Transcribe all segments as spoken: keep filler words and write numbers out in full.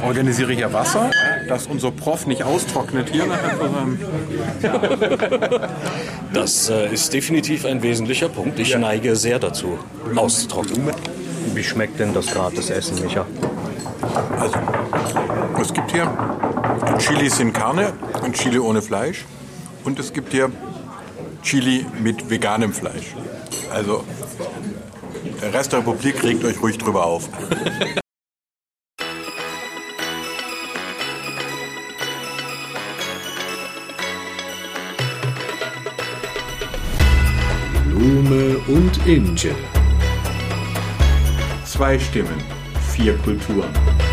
organisiere hier Wasser, dass unser Prof nicht austrocknet hier. Das äh, ist definitiv ein wesentlicher Punkt. Ich neige sehr dazu, auszutrocknen. Wie schmeckt denn das Gratisessen, Micha? Also, es gibt hier Chili sin Carne, ein Chili ohne Fleisch. Und es gibt hier Chili mit veganem Fleisch. Also, der Rest der Republik regt euch ruhig drüber auf. Blume und Inge. Zwei Stimmen, vier Kulturen.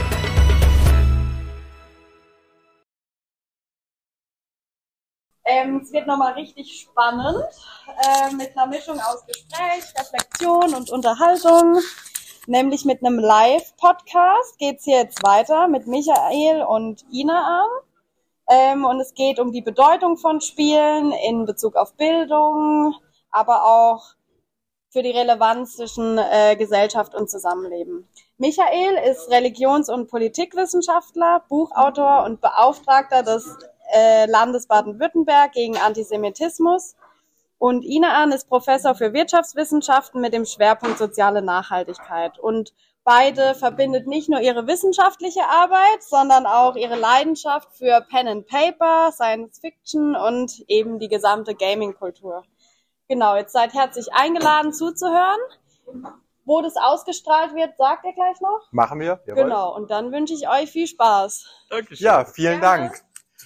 Ähm, es wird nochmal richtig spannend, äh, mit einer Mischung aus Gespräch, Reflexion und Unterhaltung. Nämlich mit einem Live-Podcast geht's hier jetzt weiter mit Michael und Ina an. Ähm, und es geht um die Bedeutung von Spielen in Bezug auf Bildung, aber auch für die Relevanz zwischen äh, Gesellschaft und Zusammenleben. Michael ist Religions- und Politikwissenschaftler, Buchautor und Beauftragter des äh, Landes Baden-Württemberg gegen Antisemitismus. Und Inaan ist Professor für Wirtschaftswissenschaften mit dem Schwerpunkt soziale Nachhaltigkeit. Und beide verbindet nicht nur ihre wissenschaftliche Arbeit, sondern auch ihre Leidenschaft für Pen and Paper, Science Fiction und eben die gesamte Gaming-Kultur. Genau, jetzt seid herzlich eingeladen zuzuhören. Wo das ausgestrahlt wird, sagt ihr gleich noch? Machen wir. Jawohl. Genau, und dann wünsche ich euch viel Spaß. Dankeschön. Ja, vielen Gerne. Dank.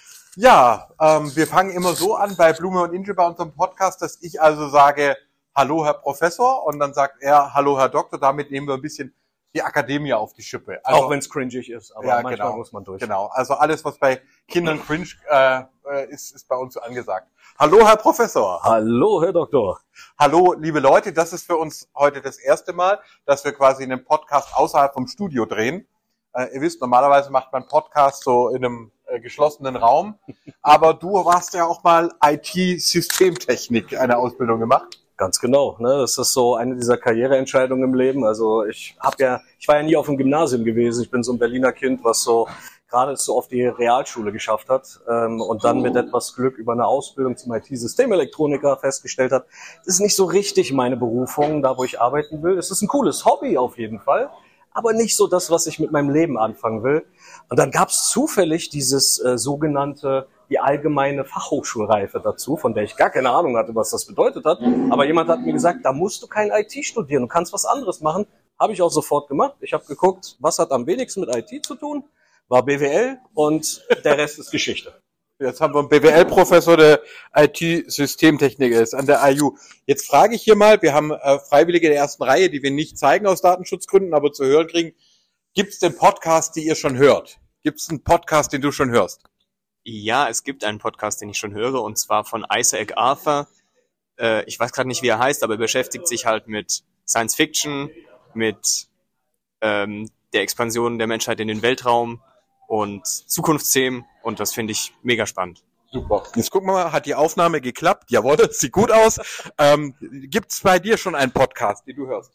Ja, ähm, wir fangen immer so an bei Blume und Inge bei unserem Podcast, dass ich also sage, hallo Herr Professor, und dann sagt er, hallo Herr Doktor. Damit nehmen wir ein bisschen die Akademie auf die Schippe. Also, auch wenn es cringig ist, aber ja, manchmal genau, muss man durch. Genau, also alles, was bei Kindern cringe äh, ist, ist bei uns so angesagt. Hallo Herr Professor. Hallo Herr Doktor. Hallo liebe Leute, das ist für uns heute das erste Mal, dass wir quasi einen Podcast außerhalb vom Studio drehen. Äh, ihr wisst, normalerweise macht man Podcast so in einem äh, geschlossenen Raum, aber du warst ja auch mal I T-Systemtechnik, eine Ausbildung gemacht. Ganz genau, ne? Das ist so eine dieser Karriereentscheidungen im Leben. Also ich habe ja, ich war ja nie auf dem Gymnasium gewesen. Ich bin so ein Berliner Kind, was so gerade so auf die Realschule geschafft hat ähm, und dann mit etwas Glück über eine Ausbildung zum I T-Systemelektroniker festgestellt hat, das ist nicht so richtig meine Berufung, da wo ich arbeiten will. Es ist ein cooles Hobby auf jeden Fall, aber nicht so das, was ich mit meinem Leben anfangen will. Und dann gab es zufällig dieses äh, sogenannte, die allgemeine Fachhochschulreife dazu, von der ich gar keine Ahnung hatte, was das bedeutet hat. Aber jemand hat mir gesagt, da musst du kein I T studieren, du kannst was anderes machen. Habe ich auch sofort gemacht. Ich habe geguckt, was hat am wenigsten mit I T zu tun, war B W L und der Rest ist Geschichte. Jetzt haben wir einen B W L-Professor, der I T-Systemtechniker ist an der I U. Jetzt frage ich hier mal, wir haben äh, Freiwillige der ersten Reihe, die wir nicht zeigen aus Datenschutzgründen, aber zu hören kriegen. Gibt es denn Podcasts, die ihr schon hört? Gibt es einen Podcast, den du schon hörst? Ja, es gibt einen Podcast, den ich schon höre, und zwar von Isaac Arthur. Äh, ich weiß gerade nicht, wie er heißt, aber er beschäftigt sich halt mit Science Fiction, mit ähm, der Expansion der Menschheit in den Weltraum und Zukunftsthemen, und das finde ich mega spannend. Super. Jetzt gucken wir mal, hat die Aufnahme geklappt? Jawohl, das sieht gut aus. ähm, Gibt es bei dir schon einen Podcast, den du hörst?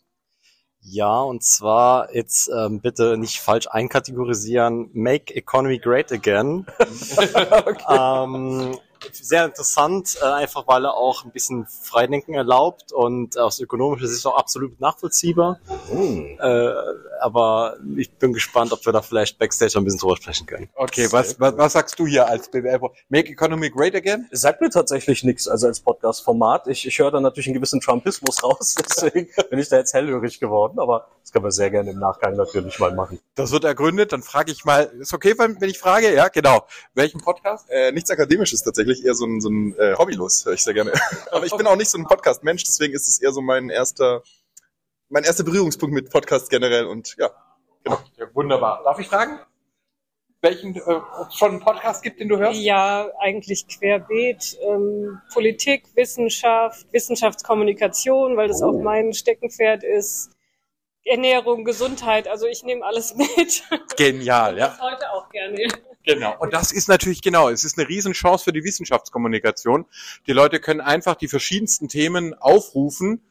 Ja, und zwar jetzt ähm, bitte nicht falsch einkategorisieren, Make Economy Great Again. Okay. ähm, sehr interessant, äh, einfach weil er auch ein bisschen Freidenken erlaubt und aus ökonomischer Sicht auch absolut nachvollziehbar. Mm. Äh, aber ich bin gespannt, ob wir da vielleicht Backstage ein bisschen drüber sprechen können. Okay, was, was, was sagst du hier als B W L? Make Economy Great Again? Sagt mir tatsächlich nichts, also als Podcast-Format. Ich, ich höre da natürlich einen gewissen Trumpismus raus, deswegen bin ich da jetzt hellhörig geworden, aber das können wir sehr gerne im Nachgang natürlich mal machen. Das wird ergründet, dann frage ich mal, ist okay, wenn, wenn ich frage? Ja, genau. Welchen Podcast? Äh, nichts Akademisches tatsächlich, eher so ein, so ein äh, Hobbylos, höre ich sehr gerne. Aber ich bin auch nicht so ein Podcast-Mensch, deswegen ist es eher so mein erster, mein erster Berührungspunkt mit Podcasts generell, und ja, genau. Ja, wunderbar. Darf ich fragen, welchen äh, ob es schon einen Podcast gibt, den du hörst? Ja, eigentlich querbeet. Ähm, Politik, Wissenschaft, Wissenschaftskommunikation, weil das oh. auch mein Steckenpferd ist. Ernährung, Gesundheit, also ich nehme alles mit. Genial, ja. Das heute auch gerne. Genau. Und das ist natürlich genau, es ist eine Riesenchance für die Wissenschaftskommunikation. Die Leute können einfach die verschiedensten Themen aufrufen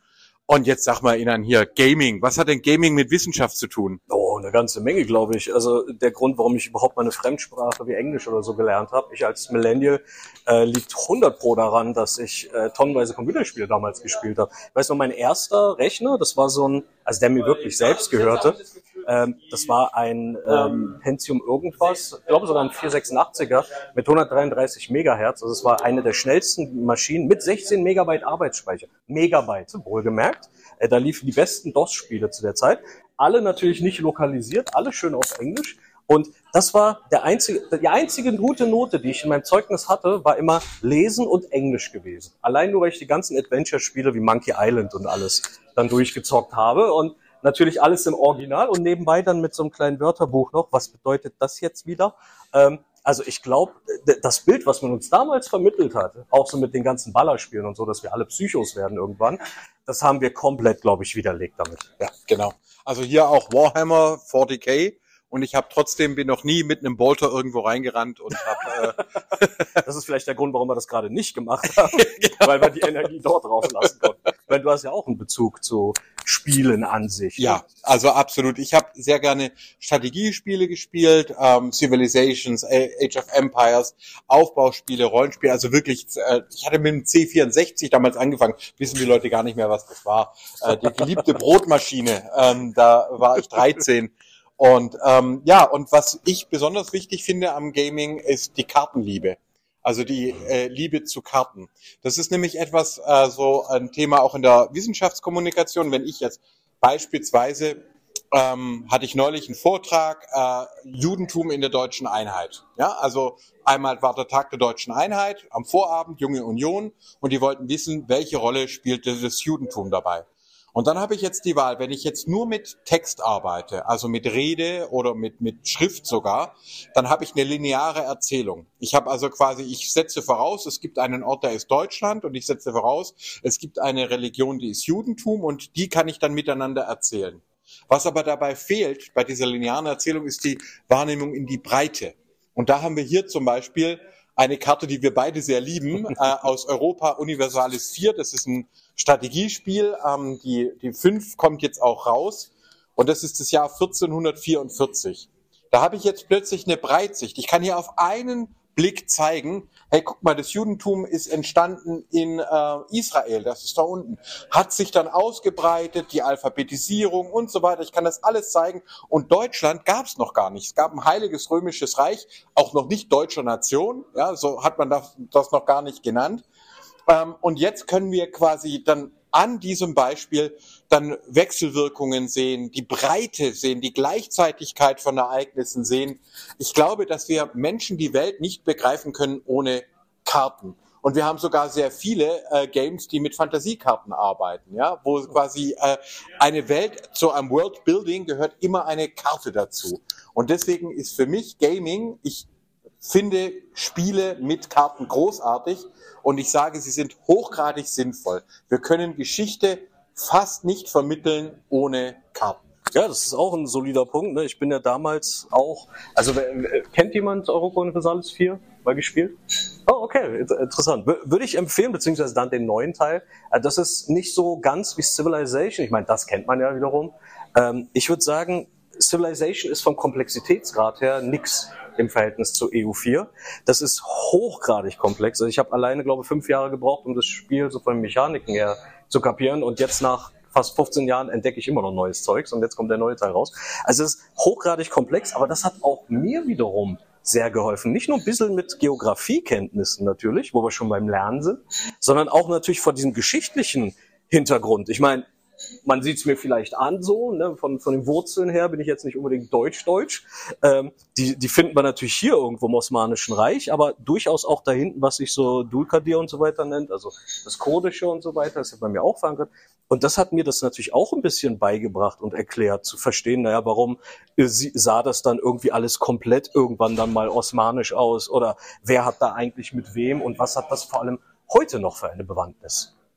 Und jetzt sag mal Ihnen hier, Gaming. Was hat denn Gaming mit Wissenschaft zu tun? Oh, eine ganze Menge, glaube ich. Also der Grund, warum ich überhaupt meine Fremdsprache wie Englisch oder so gelernt habe, ich als Millennial, äh, liegt hundert Pro daran, dass ich äh, tonnenweise Computerspiele damals gespielt habe. Ich weiß noch, mein erster Rechner, das war so ein, also der mir wirklich selbst gehörte, ähm, das war ein ähm, Pentium irgendwas, ich glaube sogar ein vierhundertsechsundachtziger mit hundertdreiunddreißig Megahertz. Also es war eine der schnellsten Maschinen mit sechzehn Megabyte Arbeitsspeicher. Megabyte, wohlgemerkt. Äh, da liefen die besten DOS-Spiele zu der Zeit. Alle natürlich nicht lokalisiert, alle schön auf Englisch. Und das war der einzige, die einzige gute Note, die ich in meinem Zeugnis hatte, war immer Lesen und Englisch gewesen. Allein nur, weil ich die ganzen Adventure-Spiele wie Monkey Island und alles dann durchgezockt habe. Und natürlich alles im Original und nebenbei dann mit so einem kleinen Wörterbuch noch. Was bedeutet das jetzt wieder? Ähm, also ich glaube, das Bild, was man uns damals vermittelt hat, auch so mit den ganzen Ballerspielen und so, dass wir alle Psychos werden irgendwann, das haben wir komplett, glaube ich, widerlegt damit. Ja, genau. Also hier auch Warhammer vierzig K und ich habe trotzdem, bin noch nie mit einem Bolter irgendwo reingerannt und habe... Äh das ist vielleicht der Grund, warum wir das gerade nicht gemacht haben, genau. Weil wir die Energie dort rauslassen konnten. Weil du hast ja auch einen Bezug zu Spielen an sich. Ja, also absolut. Ich habe sehr gerne Strategiespiele gespielt, ähm, Civilizations, Age of Empires, Aufbauspiele, Rollenspiele, also wirklich, äh, ich hatte mit dem C vierundsechzig damals angefangen, wissen die Leute gar nicht mehr, was das war. Äh, die geliebte Brotmaschine, ähm, da war ich dreizehn. Und ähm, ja, und was ich besonders wichtig finde am Gaming, ist die Kartenliebe. Also die äh, Liebe zu Karten. Das ist nämlich etwas, äh, so ein Thema auch in der Wissenschaftskommunikation. Wenn ich jetzt beispielsweise, ähm, hatte ich neulich einen Vortrag, äh, Judentum in der deutschen Einheit. Ja, also einmal war der Tag der deutschen Einheit, am Vorabend, Junge Union, und die wollten wissen, welche Rolle spielte das Judentum dabei. Und dann habe ich jetzt die Wahl, wenn ich jetzt nur mit Text arbeite, also mit Rede oder mit mit Schrift sogar, dann habe ich eine lineare Erzählung. Ich habe also quasi, ich setze voraus, es gibt einen Ort, der ist Deutschland, und ich setze voraus, es gibt eine Religion, die ist Judentum, und die kann ich dann miteinander erzählen. Was aber dabei fehlt bei dieser linearen Erzählung, ist die Wahrnehmung in die Breite. Und da haben wir hier zum Beispiel eine Karte, die wir beide sehr lieben, äh, aus Europa Universalis vier. Das ist ein Strategiespiel. Ähm, die, die fünf kommt jetzt auch raus. Und das ist das Jahr vierzehnhundertvierundvierzig. Da habe ich jetzt plötzlich eine Breitsicht. Ich kann hier auf einen Blick zeigen, hey, guck mal, das Judentum ist entstanden in äh, Israel, das ist da unten, hat sich dann ausgebreitet, die Alphabetisierung und so weiter, ich kann das alles zeigen, und Deutschland gab es noch gar nicht. Es gab ein heiliges römisches Reich, auch noch nicht deutscher Nation, ja, so hat man das, das noch gar nicht genannt. Ähm, und jetzt können wir quasi dann an diesem Beispiel dann Wechselwirkungen sehen, die Breite sehen, die Gleichzeitigkeit von Ereignissen sehen. Ich glaube, dass wir Menschen die Welt nicht begreifen können ohne Karten. Und wir haben sogar sehr viele äh, Games, die mit Fantasiekarten arbeiten, ja, wo quasi äh, eine Welt zu einem Worldbuilding gehört immer eine Karte dazu. Und deswegen ist für mich Gaming, ich finde Spiele mit Karten großartig, und ich sage, sie sind hochgradig sinnvoll. Wir können Geschichte fast nicht vermitteln ohne Karten. Ja, das ist auch ein solider Punkt. Ne? Ich bin ja damals auch, also kennt jemand Europa Universalis vier mal gespielt? Oh, okay, interessant. Würde ich empfehlen, beziehungsweise dann den neuen Teil. Das ist nicht so ganz wie Civilization. Ich meine, das kennt man ja wiederum. Ich würde sagen, Civilization ist vom Komplexitätsgrad her nix im Verhältnis zu E U vier. Das ist hochgradig komplex. Also ich habe alleine, glaube ich, fünf Jahre gebraucht, um das Spiel so von den Mechaniken her zu kapieren. Und jetzt nach fast fünfzehn Jahren entdecke ich immer noch neues Zeugs, und jetzt kommt der neue Teil raus. Also es ist hochgradig komplex, aber das hat auch mir wiederum sehr geholfen. Nicht nur ein bisschen mit Geografiekenntnissen natürlich, wo wir schon beim Lernen sind, sondern auch natürlich vor diesem geschichtlichen Hintergrund. Ich meine, man sieht es mir vielleicht an so, ne? von, von den Wurzeln her bin ich jetzt nicht unbedingt deutsch-deutsch. Ähm, die, die finden wir natürlich hier irgendwo im Osmanischen Reich, aber durchaus auch da hinten, was sich so Dulkadir und so weiter nennt, also das Kurdische und so weiter, ist ja bei mir auch verankert. Und das hat mir das natürlich auch ein bisschen beigebracht und erklärt, zu verstehen, naja, warum äh, sah das dann irgendwie alles komplett irgendwann dann mal osmanisch aus, oder wer hat da eigentlich mit wem und was hat das vor allem heute noch für eine Bewandtnis?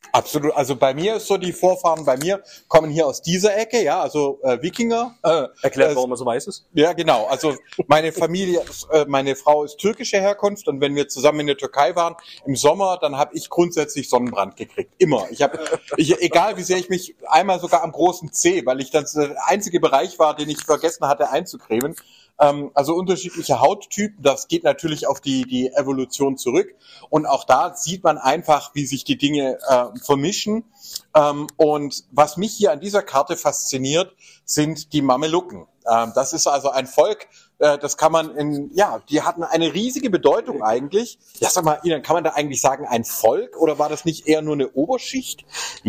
Absolut. Also bei mir ist so, die Vorfahren bei mir kommen hier aus dieser Ecke, ja, also äh, Wikinger. Äh, Erklärt, warum er so weiß ist? Ja, genau. Also meine Familie, äh, meine Frau ist türkischer Herkunft und wenn wir zusammen in der Türkei waren im Sommer, dann habe ich grundsätzlich Sonnenbrand gekriegt. Immer. Ich habe, ich, egal wie sehr ich mich einmal sogar am großen Zeh, weil ich das der einzige Bereich war, den ich vergessen hatte einzucremen. Ähm, also unterschiedliche Hauttypen, das geht natürlich auf die, die Evolution zurück. Und auch da sieht man einfach, wie sich die Dinge äh, vermischen. Ähm, und was mich hier an dieser Karte fasziniert, sind die Mamelucken. Ähm, das ist also ein Volk, äh, das kann man in, ja, die hatten eine riesige Bedeutung eigentlich. Ja, sag mal, Ian, kann man da eigentlich sagen, ein Volk oder war das nicht eher nur eine Oberschicht?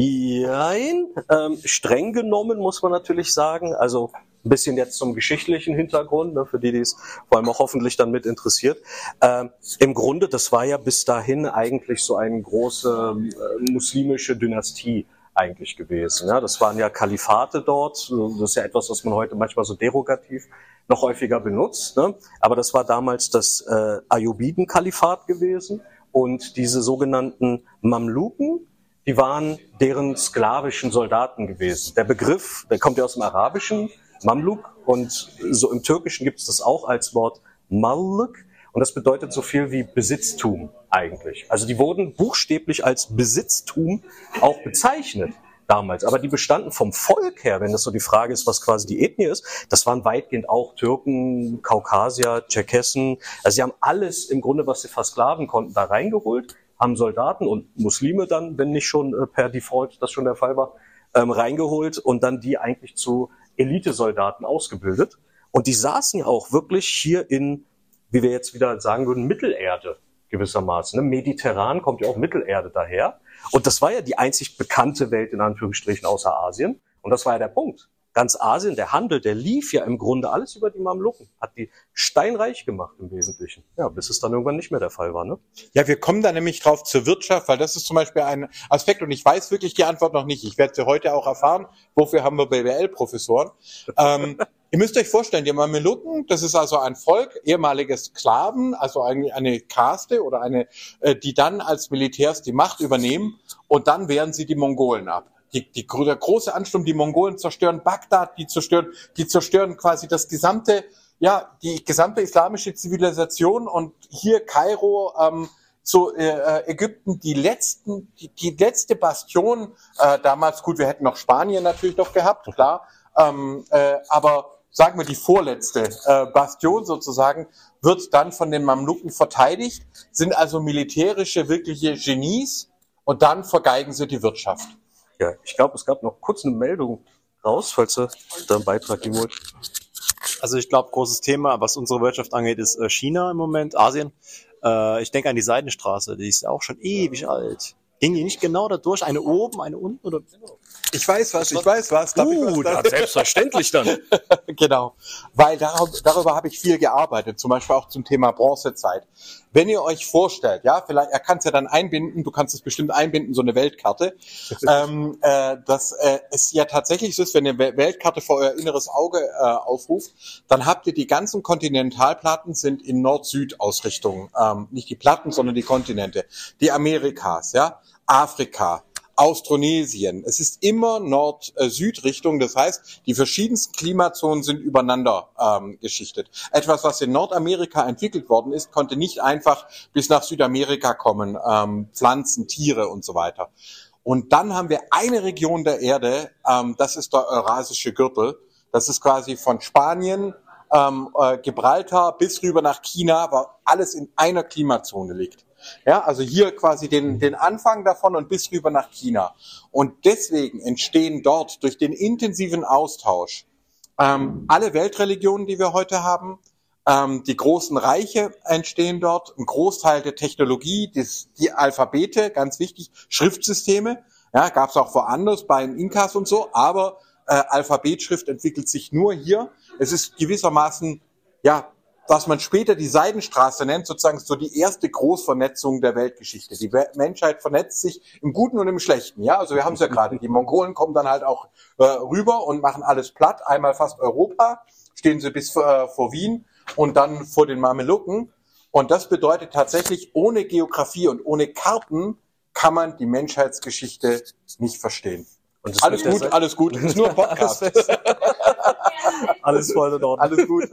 Nein, ähm, streng genommen muss man natürlich sagen, also ein bisschen jetzt zum geschichtlichen Hintergrund, ne, für die, die es vor allem auch hoffentlich dann mit interessiert. Ähm, Im Grunde, das war ja bis dahin eigentlich so eine große äh, muslimische Dynastie eigentlich gewesen. Ja. Das waren ja Kalifate dort. Das ist ja etwas, was man heute manchmal so derogativ noch häufiger benutzt. Ne. Aber das war damals das äh, Ayyubiden-Kalifat gewesen. Und diese sogenannten Mamluken, die waren deren sklavischen Soldaten gewesen. Der Begriff, der kommt ja aus dem Arabischen, Mamluk, und so im Türkischen gibt es das auch als Wort Malluk, und das bedeutet so viel wie Besitztum eigentlich. Also die wurden buchstäblich als Besitztum auch bezeichnet damals, aber die bestanden vom Volk her, wenn das so die Frage ist, was quasi die Ethnie ist, das waren weitgehend auch Türken, Kaukasier, Tscherkessen, also sie haben alles im Grunde, was sie versklaven konnten, da reingeholt, haben Soldaten und Muslime dann, wenn nicht schon äh, per Default das schon der Fall war, ähm, reingeholt und dann die eigentlich zu Elitesoldaten ausgebildet. Und die saßen ja auch wirklich hier in, wie wir jetzt wieder sagen würden, Mittelerde gewissermaßen. Ne? Mediterran kommt ja auch Mittelerde daher. Und das war ja die einzig bekannte Welt in Anführungsstrichen außer Asien. Und das war ja der Punkt. Ganz Asien, der Handel, der lief ja im Grunde alles über die Mamluken. Hat die steinreich gemacht im Wesentlichen. Ja, bis es dann irgendwann nicht mehr der Fall war, ne? Ja, wir kommen da nämlich drauf zur Wirtschaft, weil das ist zum Beispiel ein Aspekt und ich weiß wirklich die Antwort noch nicht. Ich werde sie heute auch erfahren. Wofür haben wir B W L-Professoren? ähm, ihr müsst euch vorstellen, die Mameluken, das ist also ein Volk, ehemalige Sklaven, also eine, eine Kaste oder eine, äh, die dann als Militärs die Macht übernehmen und dann wehren sie die Mongolen ab. Die, die, der große Ansturm, die Mongolen zerstören Bagdad, die zerstören, die zerstören quasi das gesamte, ja, die gesamte islamische Zivilisation und hier Kairo, ähm, so äh, Ägypten, die letzten, die, die letzte Bastion äh, damals. Gut, wir hätten noch Spanien natürlich noch gehabt, klar, ähm, äh, aber sagen wir die vorletzte äh, Bastion sozusagen wird dann von den Mamluken verteidigt, sind also militärische wirkliche Genies und dann vergeigen sie die Wirtschaft. Ja, ich glaube, es gab noch kurz eine Meldung raus, falls du da einen Beitrag geben wollt. Also ich glaube, großes Thema, was unsere Wirtschaft angeht, ist äh, China im Moment, Asien. Äh, ich denke an die Seidenstraße, die ist ja auch schon ewig alt. Ging die nicht genau da durch? Eine oben, eine unten? Oder? Ich weiß was, ich weiß was. Darf Uh, ich was da, selbstverständlich dann. Genau, weil dar darüber habe ich viel gearbeitet, zum Beispiel auch zum Thema Bronzezeit. Wenn ihr euch vorstellt, ja, vielleicht, er kann es ja dann einbinden, du kannst es bestimmt einbinden, so eine Weltkarte, ähm, äh, dass äh, es ja tatsächlich so ist, wenn ihr eine Weltkarte vor euer inneres Auge äh, aufruft, dann habt ihr die ganzen Kontinentalplatten sind in Nord-Süd-Ausrichtung, ähm, nicht die Platten, sondern die Kontinente, die Amerikas, ja, Afrika, Austronesien. Es ist immer Nord-Süd-Richtung. Das heißt, die verschiedensten Klimazonen sind übereinander ähm, geschichtet. Etwas, was in Nordamerika entwickelt worden ist, konnte nicht einfach bis nach Südamerika kommen. Ähm, Pflanzen, Tiere und so weiter. Und dann haben wir eine Region der Erde, ähm, das ist der Eurasische Gürtel. Das ist quasi von Spanien, ähm, äh, Gibraltar bis rüber nach China, wo alles in einer Klimazone liegt. Ja, also hier quasi den, den Anfang davon und bis rüber nach China. Und deswegen entstehen dort durch den intensiven Austausch ähm, alle Weltreligionen, die wir heute haben, ähm, die großen Reiche entstehen dort, ein Großteil der Technologie, das, die Alphabete, ganz wichtig, Schriftsysteme, ja, gab es auch woanders bei den Inkas und so, aber äh, Alphabetschrift entwickelt sich nur hier. Es ist gewissermaßen, ja, was man später die Seidenstraße nennt, sozusagen so die erste Großvernetzung der Weltgeschichte. Die Menschheit vernetzt sich im Guten und im Schlechten. Ja, also wir haben es ja gerade. Die Mongolen kommen dann halt auch äh, rüber und machen alles platt. Einmal fast Europa, stehen sie bis äh, vor Wien und dann vor den Mamelucken. Und das bedeutet tatsächlich, ohne Geografie und ohne Karten kann man die Menschheitsgeschichte nicht verstehen. Und das Alles mit der gut, Seite- alles gut. Ist nur ein Podcast. Alles voll in Ordnung. Alles gut.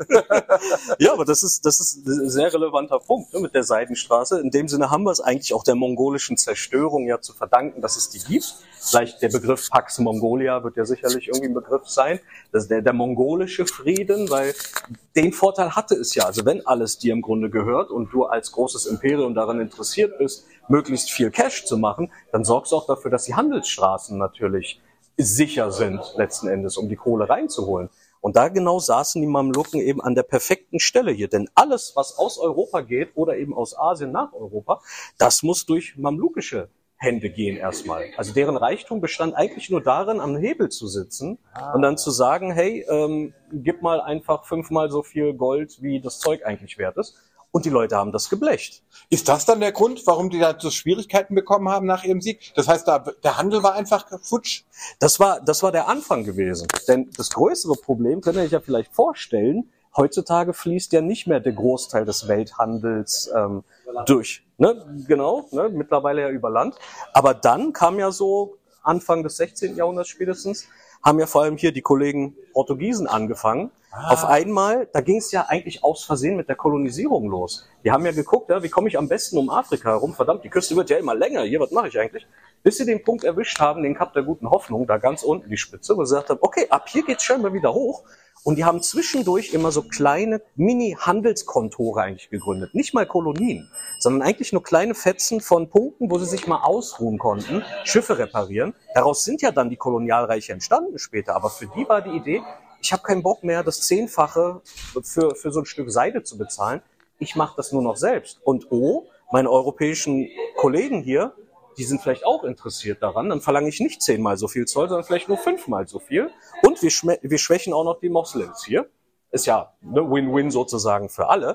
Ja, aber das ist, das ist ein sehr relevanter Punkt, ne, mit der Seidenstraße. In dem Sinne haben wir es eigentlich auch der mongolischen Zerstörung ja zu verdanken, dass es die gibt. Vielleicht der Begriff Pax Mongolia wird ja sicherlich irgendwie ein Begriff sein. Das ist der, der mongolische Frieden, weil den Vorteil hatte es ja. Also wenn alles dir im Grunde gehört und du als großes Imperium daran interessiert bist, möglichst viel Cash zu machen, dann sorgst du auch dafür, dass die Handelsstraßen natürlich sicher sind, letzten Endes, um die Kohle reinzuholen. Und da genau saßen die Mamluken eben an der perfekten Stelle hier. Denn alles, was aus Europa geht oder eben aus Asien nach Europa, das muss durch mamlukische Hände gehen erstmal. Also deren Reichtum bestand eigentlich nur darin, am Hebel zu sitzen ah. und dann zu sagen, hey, ähm, gib mal einfach fünfmal so viel Gold, wie das Zeug eigentlich wert ist. Und die Leute haben das geblecht. Ist das dann der Grund, warum die da so Schwierigkeiten bekommen haben nach ihrem Sieg? Das heißt, da, der Handel war einfach futsch? Das war, das war der Anfang gewesen. Denn das größere Problem, könnt ihr euch ja vielleicht vorstellen, heutzutage fließt ja nicht mehr der Großteil des Welthandels ähm, durch. Ne? Genau, ne? Mittlerweile ja über Land. Aber dann kam ja so Anfang des sechzehnten Jahrhunderts spätestens, haben ja vor allem hier die Kollegen Portugiesen angefangen. Ah. Auf einmal, da ging es ja eigentlich aus Versehen mit der Kolonisierung los. Die haben ja geguckt, ja, wie komme ich am besten um Afrika herum? Verdammt, die Küste wird ja immer länger. Hier, was mache ich eigentlich? Bis sie den Punkt erwischt haben, den Kap der guten Hoffnung, da ganz unten die Spitze, wo sie gesagt haben, okay, ab hier geht's scheinbar wieder hoch. Und die haben zwischendurch immer so kleine Mini-Handelskontore eigentlich gegründet. Nicht mal Kolonien, sondern eigentlich nur kleine Fetzen von Punkten, wo sie sich mal ausruhen konnten, Schiffe reparieren. Daraus sind ja dann die Kolonialreiche entstanden später. Aber für die war die Idee, ich habe keinen Bock mehr, das Zehnfache für, für so ein Stück Seide zu bezahlen. Ich mache das nur noch selbst. Und oh, meine europäischen Kollegen hier, die sind vielleicht auch interessiert daran. Dann verlange ich nicht zehnmal so viel Zoll, sondern vielleicht nur fünfmal so viel. Und wir, schme- wir schwächen auch noch die Moslems hier. Ist ja ne, Win-Win sozusagen für alle.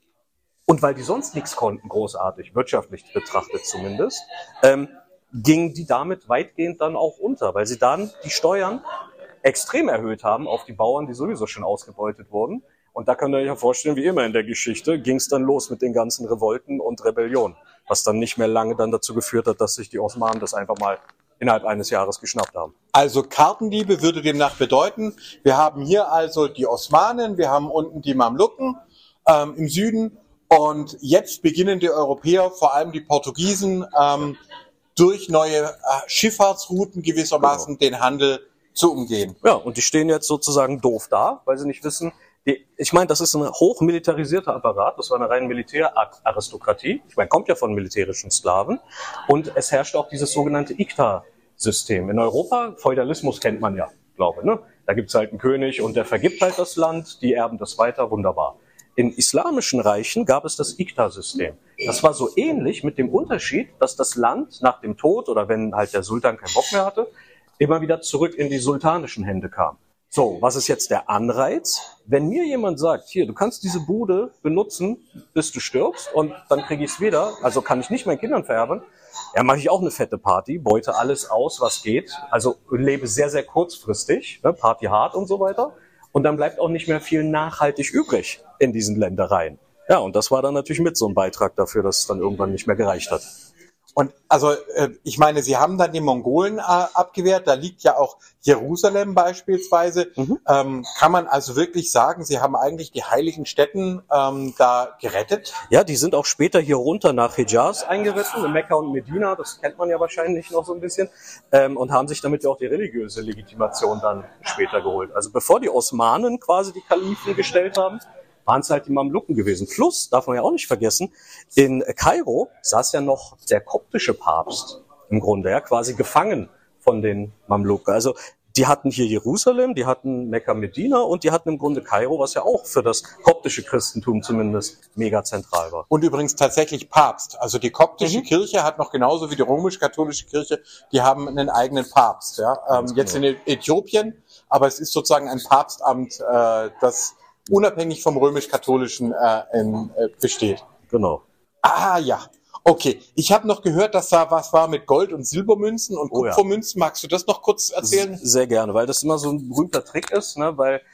Und weil die sonst nichts konnten, großartig, wirtschaftlich betrachtet zumindest, ähm, gingen die damit weitgehend dann auch unter, weil sie dann die Steuern extrem erhöht haben auf die Bauern, die sowieso schon ausgebeutet wurden. Und da könnt ihr euch ja vorstellen, wie immer in der Geschichte, ging es dann los mit den ganzen Revolten und Rebellionen, was dann nicht mehr lange dann dazu geführt hat, dass sich die Osmanen das einfach mal innerhalb eines Jahres geschnappt haben. Also Kartendiebe würde demnach bedeuten, wir haben hier also die Osmanen, wir haben unten die Mamluken ähm, im Süden und jetzt beginnen die Europäer, vor allem die Portugiesen, ähm, durch neue äh, Schifffahrtsrouten gewissermaßen genau. den Handel zu umgehen. Ja, und die stehen jetzt sozusagen doof da, weil sie nicht wissen, die, ich meine, das ist ein hochmilitarisierter Apparat, das war eine reine Militäraristokratie, ich meine, kommt ja von militärischen Sklaven und es herrscht auch dieses sogenannte Ikta-System. In Europa, Feudalismus kennt man ja, glaube ich, ne? Da gibt's halt einen König und der vergibt halt das Land, die erben das weiter, wunderbar. In islamischen Reichen gab es das Ikta-System. Das war so ähnlich mit dem Unterschied, dass das Land nach dem Tod oder wenn halt der Sultan keinen Bock mehr hatte, immer wieder zurück in die sultanischen Hände kam. So, was ist jetzt der Anreiz? Wenn mir jemand sagt, hier, du kannst diese Bude benutzen, bis du stirbst und dann kriege ich es wieder, also kann ich nicht meinen Kindern vererben, ja, mache ich auch eine fette Party, beute alles aus, was geht, also lebe sehr, sehr kurzfristig, ne, Party hart und so weiter und dann bleibt auch nicht mehr viel nachhaltig übrig in diesen Ländereien. Ja, und das war dann natürlich mit so ein Beitrag dafür, dass es dann irgendwann nicht mehr gereicht hat. Und also äh, ich meine, sie haben dann die Mongolen äh, abgewehrt, da liegt ja auch Jerusalem beispielsweise. Mhm. Ähm, kann man also wirklich sagen, sie haben eigentlich die heiligen Stätten ähm, da gerettet? Ja, die sind auch später hier runter nach Hijaz eingeritten, in Mekka und Medina, das kennt man ja wahrscheinlich noch so ein bisschen, ähm, und haben sich damit ja auch die religiöse Legitimation dann später geholt. Also bevor die Osmanen quasi die Kalifen gestellt haben, waren es halt die Mamluken gewesen. Plus, darf man ja auch nicht vergessen, in Kairo saß ja noch der koptische Papst im Grunde, ja, quasi gefangen von den Mamluken. Also die hatten hier Jerusalem, die hatten Mekka, Medina und die hatten im Grunde Kairo, was ja auch für das koptische Christentum zumindest mega zentral war. Und übrigens tatsächlich Papst. Also die koptische mhm. Kirche hat noch genauso wie die römisch-katholische Kirche, die haben einen eigenen Papst. Ja, ähm, jetzt in Äthiopien, aber es ist sozusagen ein Papstamt, äh, das unabhängig vom römisch-katholischen äh, in, äh, besteht. Genau. Ah ja, okay. Ich habe noch gehört, dass da was war mit Gold- und Silbermünzen und Kupfermünzen. Oh, ja. Magst du das noch kurz erzählen? Sehr gerne, weil das immer so ein berühmter Trick ist, ne? Weil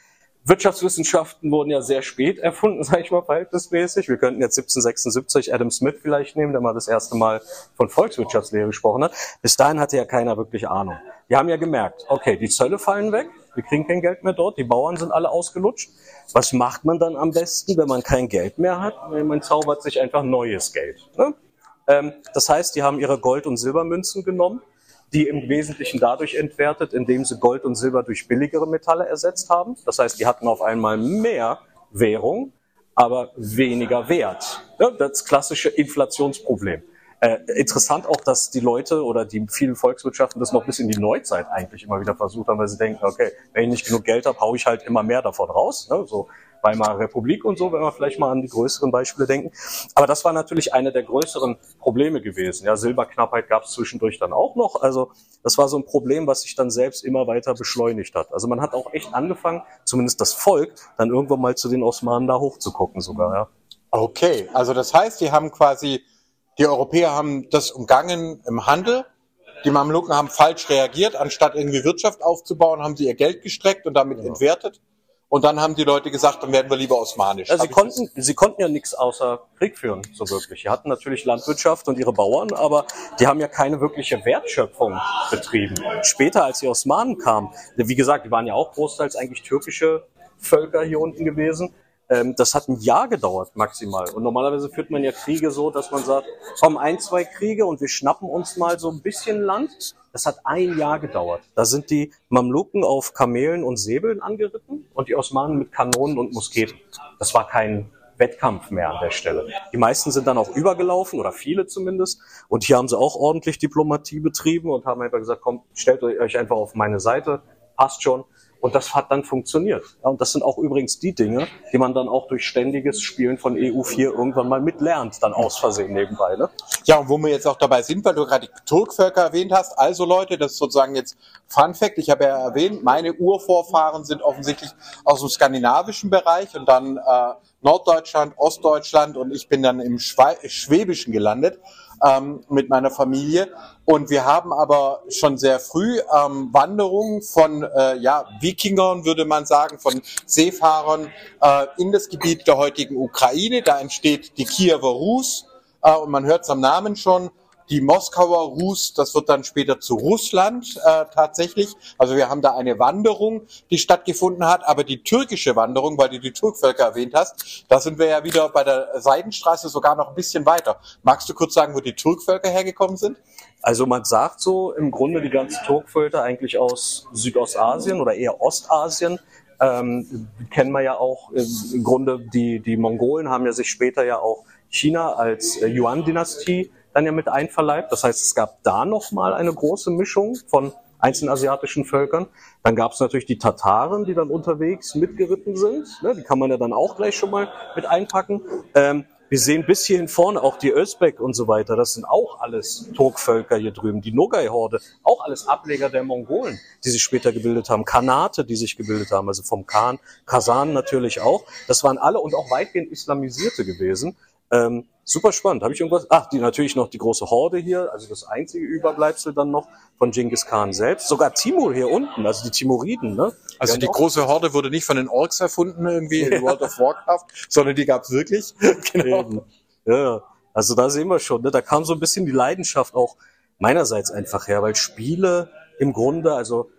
Wirtschaftswissenschaften wurden ja sehr spät erfunden, sage ich mal, verhältnismäßig. Wir könnten jetzt siebzehnhundertsechsundsiebzig Adam Smith vielleicht nehmen, der mal das erste Mal von Volkswirtschaftslehre gesprochen hat. Bis dahin hatte ja keiner wirklich Ahnung. Wir haben ja gemerkt, okay, die Zölle fallen weg, wir kriegen kein Geld mehr dort, die Bauern sind alle ausgelutscht. Was macht man dann am besten, wenn man kein Geld mehr hat? Man zaubert sich einfach neues Geld. Ne? Ähm, das heißt, die haben ihre Gold- und Silbermünzen genommen, die im Wesentlichen dadurch entwertet, indem sie Gold und Silber durch billigere Metalle ersetzt haben. Das heißt, die hatten auf einmal mehr Währung, aber weniger Wert. Ja, das klassische Inflationsproblem. Äh, interessant auch, dass die Leute oder die vielen Volkswirtschaften das noch bis in die Neuzeit eigentlich immer wieder versucht haben, weil sie denken, okay, wenn ich nicht genug Geld habe, haue ich halt immer mehr davon raus. Ne? So Weimarer Republik und so, wenn wir vielleicht mal an die größeren Beispiele denken. Aber das war natürlich eine der größeren Probleme gewesen. Ja, Silberknappheit gab es zwischendurch dann auch noch. Also das war so ein Problem, was sich dann selbst immer weiter beschleunigt hat. Also man hat auch echt angefangen, zumindest das Volk, dann irgendwann mal zu den Osmanen da hochzugucken sogar. Ja. Okay, also das heißt, die haben quasi, die Europäer haben das umgangen im Handel. Die Mamluken haben falsch reagiert. Anstatt irgendwie Wirtschaft aufzubauen, haben sie ihr Geld gestreckt und damit Genau. entwertet. Und dann haben die Leute gesagt, dann werden wir lieber osmanisch. Ja, sie Hab ich konnten, sie konnten ja nichts außer Krieg führen, so wirklich. Sie hatten natürlich Landwirtschaft und ihre Bauern, aber die haben ja keine wirkliche Wertschöpfung betrieben. Später, als die Osmanen kamen, wie gesagt, die waren ja auch großteils eigentlich türkische Völker hier unten gewesen. Ähm, das hat ein Jahr gedauert maximal. Und normalerweise führt man ja Kriege so, dass man sagt, komm, ein, zwei Kriege und wir schnappen uns mal so ein bisschen Land. Das hat ein Jahr gedauert. Da sind die Mamluken auf Kamelen und Säbeln angeritten und die Osmanen mit Kanonen und Musketen. Das war kein Wettkampf mehr an der Stelle. Die meisten sind dann auch übergelaufen, oder viele zumindest. Und hier haben sie auch ordentlich Diplomatie betrieben und haben einfach gesagt, komm, stellt euch einfach auf meine Seite, passt schon. Und das hat dann funktioniert. Ja, und das sind auch übrigens die Dinge, die man dann auch durch ständiges Spielen von E U vier irgendwann mal mitlernt, dann aus Versehen nebenbei. Ne? Ja, und wo wir jetzt auch dabei sind, weil du gerade die Turkvölker erwähnt hast. Also Leute, das ist sozusagen jetzt Fun Fact. Ich habe ja erwähnt, meine Urvorfahren sind offensichtlich aus dem skandinavischen Bereich und dann äh, Norddeutschland, Ostdeutschland und ich bin dann im Schwe- Schwäbischen gelandet ähm, mit meiner Familie. Und wir haben aber schon sehr früh ähm, Wanderungen von äh, ja, Wikingern, würde man sagen, von Seefahrern äh, in das Gebiet der heutigen Ukraine. Da entsteht die Kiewer Rus äh, und man hört es am Namen schon. Die Moskauer Rus, das wird dann später zu Russland äh, tatsächlich. Also wir haben da eine Wanderung, die stattgefunden hat, aber die türkische Wanderung, weil du die Turkvölker erwähnt hast, da sind wir ja wieder bei der Seidenstraße sogar noch ein bisschen weiter. Magst du kurz sagen, wo die Turkvölker hergekommen sind? Also man sagt so, im Grunde die ganzen Turkvölker eigentlich aus Südostasien oder eher Ostasien. Ähm, kennen wir ja auch im Grunde, die, die Mongolen haben ja sich später ja auch China als äh, Yuan-Dynastie dann ja mit einverleibt. Das heißt, es gab da nochmal eine große Mischung von einzelnen asiatischen Völkern. Dann gab es natürlich die Tataren, die dann unterwegs mitgeritten sind. Ne, die kann man ja dann auch gleich schon mal mit einpacken. Ähm, wir sehen bis hierhin vorne auch die Özbek und so weiter. Das sind auch alles Turkvölker hier drüben. Die Nogai-Horde, auch alles Ableger der Mongolen, die sich später gebildet haben. Khanate, die sich gebildet haben, also vom Khan. Kasan natürlich auch. Das waren alle und auch weitgehend Islamisierte gewesen. Ähm, super spannend. Habe ich irgendwas? Ach, die natürlich noch die große Horde hier, also das einzige Überbleibsel dann noch von Genghis Khan selbst. Sogar Timur hier unten, also die Timuriden. Ne? Also die große Horde wurde nicht von den Orks erfunden irgendwie in World of Warcraft, sondern die gab es wirklich. Genau. Eben. Ja, also da sehen wir schon, ne? Da kam so ein bisschen die Leidenschaft auch meinerseits einfach her, weil Spiele im Grunde, also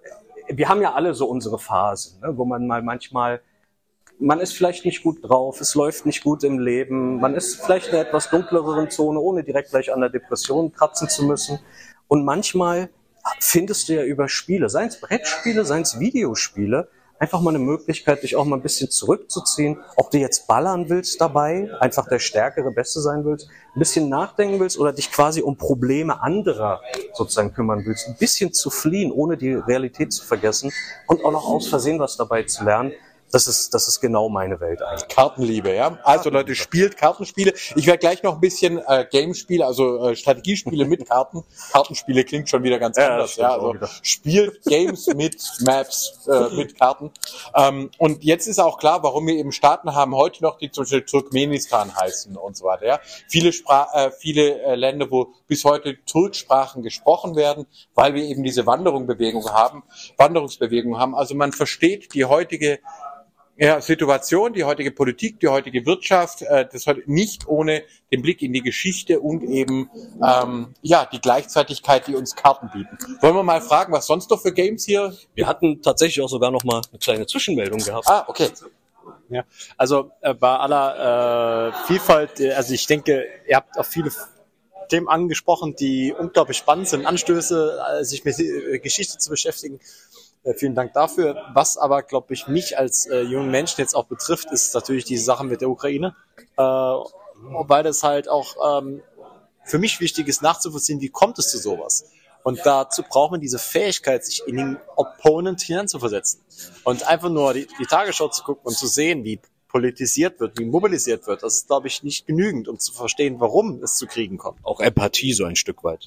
wir haben ja alle so unsere Phasen, ne? Wo man mal manchmal man ist vielleicht nicht gut drauf, es läuft nicht gut im Leben, man ist vielleicht in einer etwas dunkleren Zone, ohne direkt gleich an der Depression kratzen zu müssen. Und manchmal findest du ja über Spiele, seien es Brettspiele, seien es Videospiele, einfach mal eine Möglichkeit, dich auch mal ein bisschen zurückzuziehen. Ob du jetzt ballern willst dabei, einfach der Stärkere, Beste sein willst, ein bisschen nachdenken willst oder dich quasi um Probleme anderer sozusagen kümmern willst, ein bisschen zu fliehen, ohne die Realität zu vergessen und auch noch aus Versehen was dabei zu lernen. Das ist, das ist genau meine Welt eigentlich. Kartenliebe, ja. Also Leute, spielt Kartenspiele. Ich werde gleich noch ein bisschen äh, Gamespiele, also äh, Strategiespiele mit Karten. Kartenspiele klingt schon wieder ganz Ja, anders. das Ja, stimmt auch also wieder. spielt Games mit Maps, äh, mit Karten. Ähm, und jetzt ist auch klar, warum wir eben Staaten haben heute noch, die zum Beispiel Turkmenistan heißen und so weiter. Ja. Viele, Spra- äh, viele äh, Länder, wo bis heute Turksprachen gesprochen werden, weil wir eben diese Wanderungsbewegung haben, Wanderungsbewegung haben. Also man versteht die heutige ja, Situation, die heutige Politik, die heutige Wirtschaft, äh, das heute nicht ohne den Blick in die Geschichte und eben ähm, ja die Gleichzeitigkeit, die uns Karten bieten. Wollen wir mal fragen, was sonst noch für Games hier? Wir hatten tatsächlich auch sogar noch mal eine kleine Zwischenmeldung gehabt. Ah, okay. Ja, also äh, bei aller äh, Vielfalt, äh, also ich denke, ihr habt auch viele Themen angesprochen, die unglaublich spannend sind, Anstöße, äh, sich mit äh, Geschichte zu beschäftigen. Äh, vielen Dank dafür. Was aber, glaube ich, mich als äh, jungen Menschen jetzt auch betrifft, ist natürlich die Sache mit der Ukraine, äh, weil das halt auch ähm, für mich wichtig ist, nachzuvollziehen, wie kommt es zu sowas. Und dazu braucht man diese Fähigkeit, sich in den Opponent hineinzuversetzen. Und einfach nur die, die Tagesschau zu gucken und zu sehen, wie politisiert wird, wie mobilisiert wird, das ist, glaube ich, nicht genügend, um zu verstehen, warum es zu Kriegen kommt. Auch Empathie so ein Stück weit.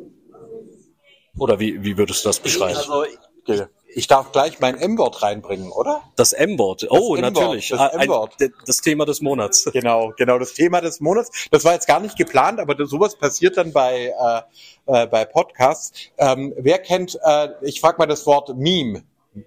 Oder wie, wie würdest du das beschreiben? Also, ich darf gleich mein M-Wort reinbringen, oder? Das M-Wort. Oh, Das M-Wort, natürlich. das Ein- M-Wort. d- Das Thema des Monats. Genau, genau, das Thema des Monats. Das war jetzt gar nicht geplant, aber das, sowas passiert dann bei äh, äh, bei Podcasts. Ähm, wer kennt, äh, ich frage mal das Wort Meme.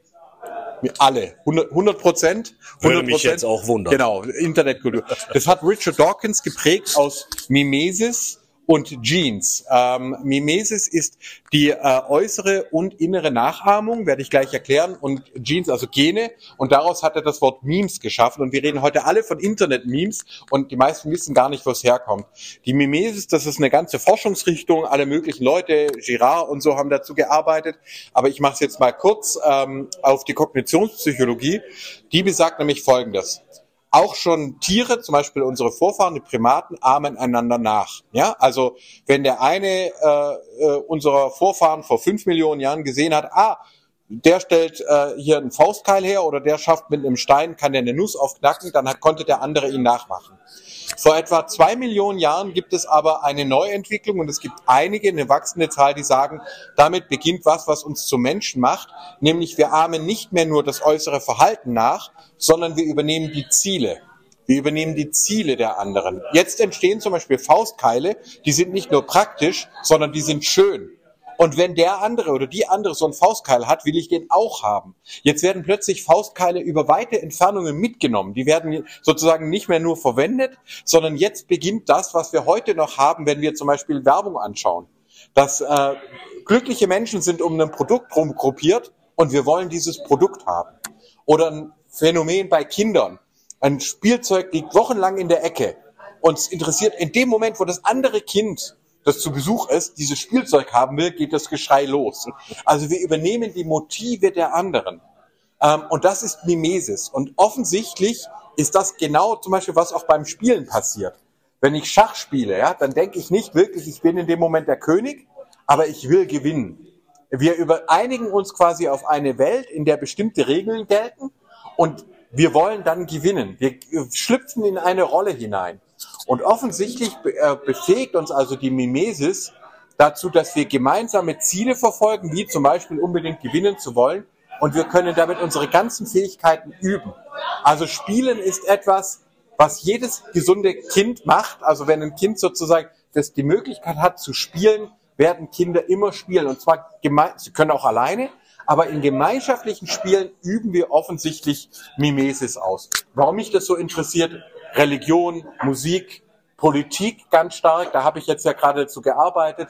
Alle, hundert Prozent. Würde mich jetzt auch wundern. Genau, Internetkultur. Das hat Richard Dawkins geprägt aus Mimesis und Genes. Ähm, Mimesis ist die äh, äußere und innere Nachahmung, werde ich gleich erklären, und Genes, also Gene, und daraus hat er das Wort Memes geschaffen, und wir reden heute alle von Internet-Memes, und die meisten wissen gar nicht, wo es herkommt. Die Mimesis, das ist eine ganze Forschungsrichtung, alle möglichen Leute, Girard und so haben dazu gearbeitet, aber ich mache es jetzt mal kurz ähm, auf die Kognitionspsychologie. Die besagt nämlich Folgendes: Auch schon Tiere, zum Beispiel unsere Vorfahren, die Primaten, ahmen einander nach. Ja, also wenn der eine äh, äh, unserer Vorfahren vor fünf Millionen Jahren gesehen hat, ah, der stellt äh, hier einen Faustkeil her oder der schafft mit einem Stein, kann der eine Nuss aufknacken, dann hat, konnte der andere ihn nachmachen. Vor etwa zwei Millionen Jahren gibt es aber eine Neuentwicklung, und es gibt einige, eine wachsende Zahl, die sagen, damit beginnt was, was uns zu Menschen macht, nämlich wir ahmen nicht mehr nur das äußere Verhalten nach, sondern wir übernehmen die Ziele. Wir übernehmen die Ziele der anderen. Jetzt entstehen zum Beispiel Faustkeile, die sind nicht nur praktisch, sondern die sind schön. Und wenn der andere oder die andere so einen Faustkeil hat, will ich den auch haben. Jetzt werden plötzlich Faustkeile über weite Entfernungen mitgenommen. Die werden sozusagen nicht mehr nur verwendet, sondern jetzt beginnt das, was wir heute noch haben, wenn wir zum Beispiel Werbung anschauen. Dass äh, glückliche Menschen sind um ein Produkt rum gruppiert und wir wollen dieses Produkt haben. Oder ein Phänomen bei Kindern. Ein Spielzeug liegt wochenlang in der Ecke. Uns interessiert in dem Moment, wo das andere Kind, das zu Besuch ist, dieses Spielzeug haben will, geht das Geschrei los. Also wir übernehmen die Motive der anderen. Ähm, und das ist Mimesis. Und offensichtlich ist das genau zum Beispiel, was auch beim Spielen passiert. Wenn ich Schach spiele, ja, dann denke ich nicht wirklich, ich bin in dem Moment der König, aber ich will gewinnen. Wir über- einigen uns quasi auf eine Welt, in der bestimmte Regeln gelten, und wir wollen dann gewinnen. Wir schlüpfen in eine Rolle hinein. Und offensichtlich befähigt uns also die Mimesis dazu, dass wir gemeinsame Ziele verfolgen, wie zum Beispiel unbedingt gewinnen zu wollen. Und wir können damit unsere ganzen Fähigkeiten üben. Also Spielen ist etwas, was jedes gesunde Kind macht. Also wenn ein Kind sozusagen das die Möglichkeit hat zu spielen, werden Kinder immer spielen. Und zwar geme- sie können auch alleine, aber in gemeinschaftlichen Spielen üben wir offensichtlich Mimesis aus. Warum mich das so interessiert? Religion, Musik, Politik ganz stark, da habe ich jetzt ja gerade dazu gearbeitet.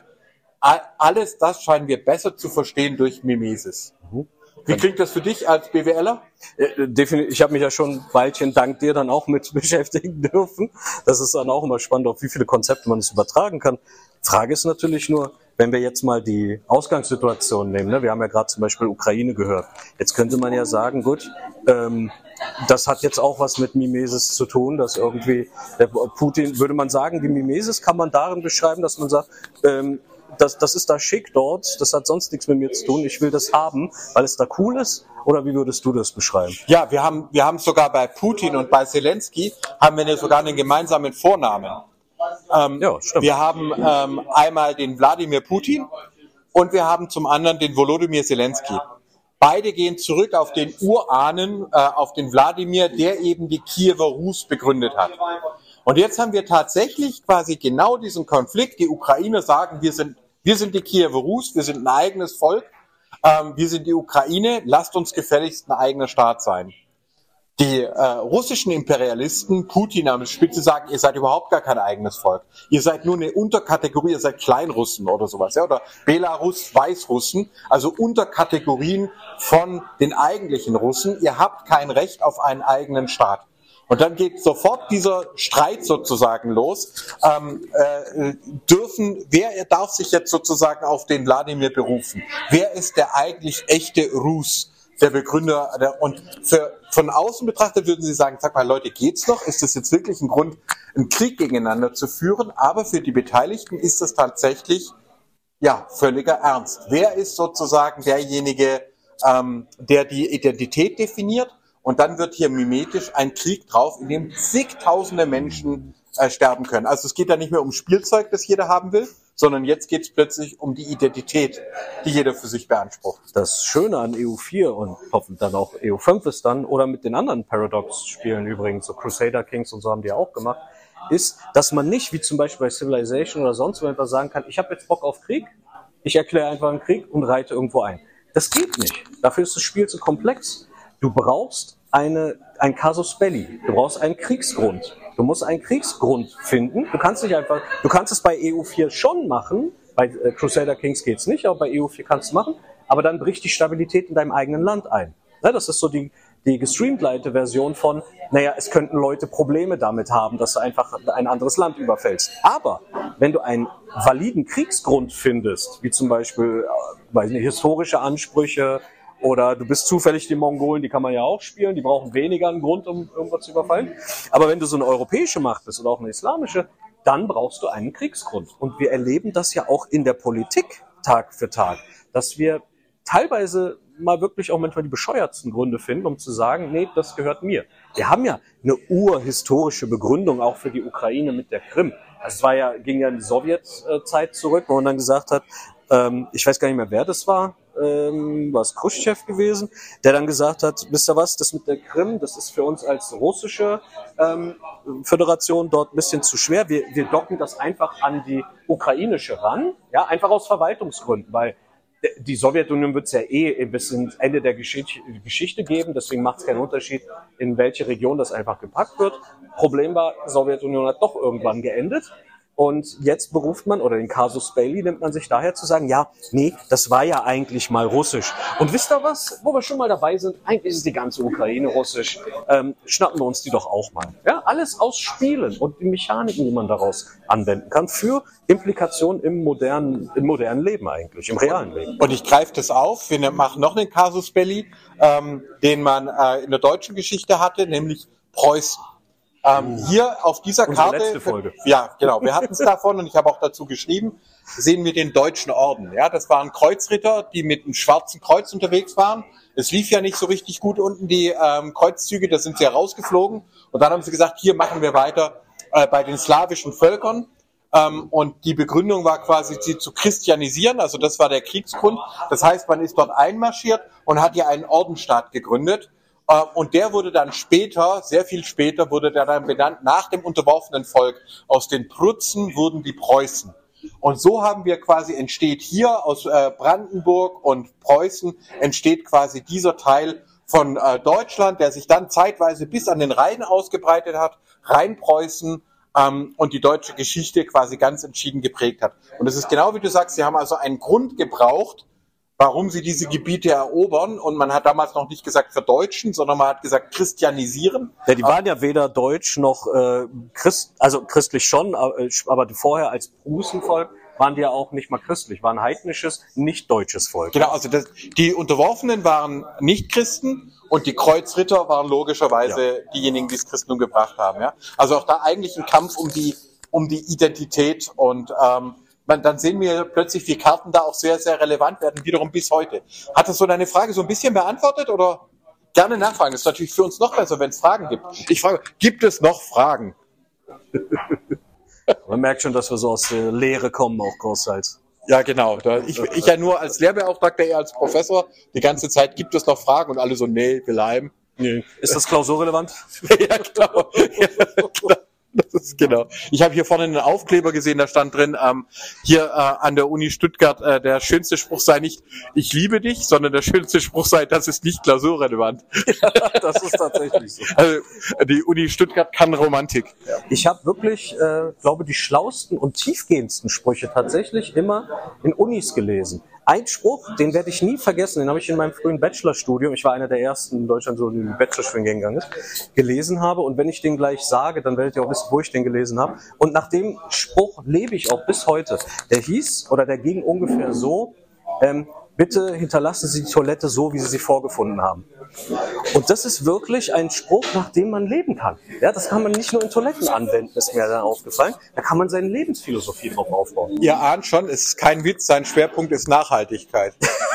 Alles das scheinen wir besser zu verstehen durch Mimesis. Wie klingt das für dich als BWLer? Definitiv. Ich habe mich ja schon ein Weilchen dank dir dann auch mit beschäftigen dürfen. Das ist dann auch immer spannend, auf wie viele Konzepte man es übertragen kann. Frage ist natürlich nur, wenn wir jetzt mal die Ausgangssituation nehmen, ne? Wir haben ja gerade zum Beispiel Ukraine gehört. Jetzt könnte man ja sagen, gut, ähm, das hat jetzt auch was mit Mimesis zu tun, dass irgendwie der Putin, würde man sagen, die Mimesis kann man darin beschreiben, dass man sagt, ähm, das, das ist da schick dort, das hat sonst nichts mit mir zu tun, ich will das haben, weil es da cool ist? Oder wie würdest du das beschreiben? Ja, wir haben, wir haben sogar bei Putin und bei Zelensky haben wir sogar einen gemeinsamen Vornamen. Ähm, ja, stimmt. Wir haben ähm, einmal den Wladimir Putin und wir haben zum anderen den Volodymyr Zelensky. Beide gehen zurück auf den Urahnen, äh, auf den Wladimir, der eben die Kiewer Rus begründet hat. Und jetzt haben wir tatsächlich quasi genau diesen Konflikt. Die Ukrainer sagen, wir sind, wir sind die Kiewer Rus, wir sind ein eigenes Volk, ähm, wir sind die Ukraine, lasst uns gefälligst ein eigener Staat sein. Die äh, russischen Imperialisten, Putin an der Spitze, sagen, ihr seid überhaupt gar kein eigenes Volk. Ihr seid nur eine Unterkategorie, ihr seid Kleinrussen oder sowas, ja, oder Belarus, Weißrussen, also Unterkategorien von den eigentlichen Russen. Ihr habt kein Recht auf einen eigenen Staat. Und dann geht sofort dieser Streit sozusagen los. Ähm, äh, dürfen, wer darf sich jetzt sozusagen auf den Wladimir berufen? Wer ist der eigentlich echte Rus? Der Begründer, der, und für, von außen betrachtet würden Sie sagen, sag mal Leute, geht's noch? Ist das jetzt wirklich ein Grund, einen Krieg gegeneinander zu führen? Aber für die Beteiligten ist das tatsächlich, ja, völliger Ernst. Wer ist sozusagen derjenige, ähm, der die Identität definiert? Und dann wird hier mimetisch ein Krieg drauf, in dem zigtausende Menschen äh, sterben können. Also es geht da nicht mehr um Spielzeug, das jeder haben will, sondern jetzt geht es plötzlich um die Identität, die jeder für sich beansprucht. Das Schöne an E U vier und hoffentlich dann auch E U fünf ist dann, oder mit den anderen Paradox-Spielen übrigens, so Crusader Kings und so haben die auch gemacht, ist, dass man nicht, wie zum Beispiel bei Civilization oder sonst wo etwas sagen kann, ich habe jetzt Bock auf Krieg, ich erkläre einfach einen Krieg und reite irgendwo ein. Das geht nicht. Dafür ist das Spiel zu komplex. Du brauchst eine, ein Casus Belli. Du brauchst einen Kriegsgrund. Du musst einen Kriegsgrund finden. Du kannst nicht einfach, du kannst es bei E U vier schon machen. Bei äh, Crusader Kings geht's nicht, aber bei E U vier kannst du machen. Aber dann bricht die Stabilität in deinem eigenen Land ein. Ja, das ist so die, die gestreamlinete Version von, naja, es könnten Leute Probleme damit haben, dass du einfach ein anderes Land überfällst. Aber wenn du einen validen Kriegsgrund findest, wie zum Beispiel, äh, weiß nicht, historische Ansprüche, oder du bist zufällig die Mongolen, die kann man ja auch spielen, die brauchen weniger einen Grund, um irgendwas zu überfallen. Aber wenn du so eine europäische Macht bist oder auch eine islamische, dann brauchst du einen Kriegsgrund. Und wir erleben das ja auch in der Politik Tag für Tag, dass wir teilweise mal wirklich auch manchmal die bescheuertsten Gründe finden, um zu sagen, nee, das gehört mir. Wir haben ja eine urhistorische Begründung auch für die Ukraine mit der Krim. Also es war ja, ging ja in die Sowjetzeit zurück, wo man dann gesagt hat, ähm, ich weiß gar nicht mehr, wer das war, ähm, war es Khrushchev gewesen, der dann gesagt hat, wisst ihr was, das mit der Krim, das ist für uns als russische ähm, Föderation dort ein bisschen zu schwer. Wir, wir docken das einfach an die ukrainische ran, ja, einfach aus Verwaltungsgründen, weil die Sowjetunion wird es ja eh bis ins Ende der Geschichte geben, deswegen macht es keinen Unterschied, in welche Region das einfach gepackt wird. Problem war, die Sowjetunion hat doch irgendwann geendet. Und jetzt beruft man, oder den Casus Belli nimmt man sich daher zu sagen, ja, nee, das war ja eigentlich mal russisch. Und wisst ihr was, wo wir schon mal dabei sind, eigentlich ist die ganze Ukraine russisch, ähm, schnappen wir uns die doch auch mal. Ja, alles aus Spielen und die Mechaniken, die man daraus anwenden kann, für Implikationen im modernen, im modernen Leben eigentlich, im realen Leben. Und ich greife das auf, wir machen noch einen Casus Belli, ähm, den man äh, in der deutschen Geschichte hatte, nämlich Preußen. Ähm, hier auf dieser Unsere Karte, letzte Folge. Ja, genau, wir hatten es davon und ich habe auch dazu geschrieben, sehen wir den Deutschen Orden. Ja, das waren Kreuzritter, die mit einem schwarzen Kreuz unterwegs waren. Es lief ja nicht so richtig gut unten die ähm, Kreuzzüge, da sind sie ja rausgeflogen. Und dann haben sie gesagt, hier machen wir weiter äh, bei den slawischen Völkern. Ähm, und die Begründung war quasi, sie zu christianisieren, also das war der Kriegsgrund. Das heißt, man ist dort einmarschiert und hat hier einen Ordensstaat gegründet. Und der wurde dann später, sehr viel später, wurde der dann benannt nach dem unterworfenen Volk. Aus den Prutzen wurden die Preußen. Und so haben wir quasi, entsteht hier aus äh, Brandenburg und Preußen, entsteht quasi dieser Teil von äh, Deutschland, der sich dann zeitweise bis an den Rhein ausgebreitet hat, Rheinpreußen, ähm, und die deutsche Geschichte quasi ganz entschieden geprägt hat. Und es ist genau wie du sagst, sie haben also einen Grund gebraucht, warum sie diese Gebiete erobern. Und man hat damals noch nicht gesagt verdeutschen, sondern man hat gesagt christianisieren. Ja, die waren ja weder deutsch noch äh, Christ, also christlich schon, aber vorher als Prußenvolk waren die ja auch nicht mal christlich, waren heidnisches, nicht deutsches Volk. Genau, also das, die Unterworfenen waren nicht Christen und die Kreuzritter waren logischerweise ja. diejenigen, die das Christentum gebracht haben. Ja? Also auch da eigentlich ein Kampf um die, um die Identität und ähm, Man, dann sehen wir plötzlich, wie Karten da auch sehr, sehr relevant werden, wiederum bis heute. Hat das so deine Frage so ein bisschen beantwortet oder gerne nachfragen? Das ist natürlich für uns noch besser, wenn es Fragen gibt. Ich frage, gibt es noch Fragen? Man merkt schon, dass wir so aus der Lehre kommen, auch großteils. Ja, genau. Ich, ich ja nur als Lehrbeauftragter, eher als Professor, die ganze Zeit, gibt es noch Fragen? Und alle so, nee, wir bleiben. Nee. Ist das klausurrelevant? Ja, klar. Ja, klar. Das ist Genau. Ich habe hier vorne einen Aufkleber gesehen, da stand drin, ähm, hier äh, an der Uni Stuttgart, äh, der schönste Spruch sei nicht, ich liebe dich, sondern der schönste Spruch sei, das ist nicht klausurrelevant. Ja, das ist tatsächlich so. Also die Uni Stuttgart kann Romantik. Ich habe wirklich, äh, glaube die schlausten und tiefgehendsten Sprüche tatsächlich immer in Unis gelesen. Ein Spruch, den werde ich nie vergessen, den habe ich in meinem frühen Bachelorstudium, ich war einer der ersten in Deutschland, so in den Bachelorstudiengang gegangen ist, gelesen habe. Und wenn ich den gleich sage, dann werdet ihr auch wissen, wo ich den gelesen habe. Und nach dem Spruch lebe ich auch bis heute. Der hieß, oder der ging ungefähr so, ähm, bitte hinterlassen Sie die Toilette so, wie Sie sie vorgefunden haben. Und das ist wirklich ein Spruch, nach dem man leben kann. Ja, das kann man nicht nur in Toiletten anwenden, ist mir dann aufgefallen. Da kann man seine Lebensphilosophie drauf aufbauen. Ihr ahnt schon, es ist kein Witz, sein Schwerpunkt ist Nachhaltigkeit.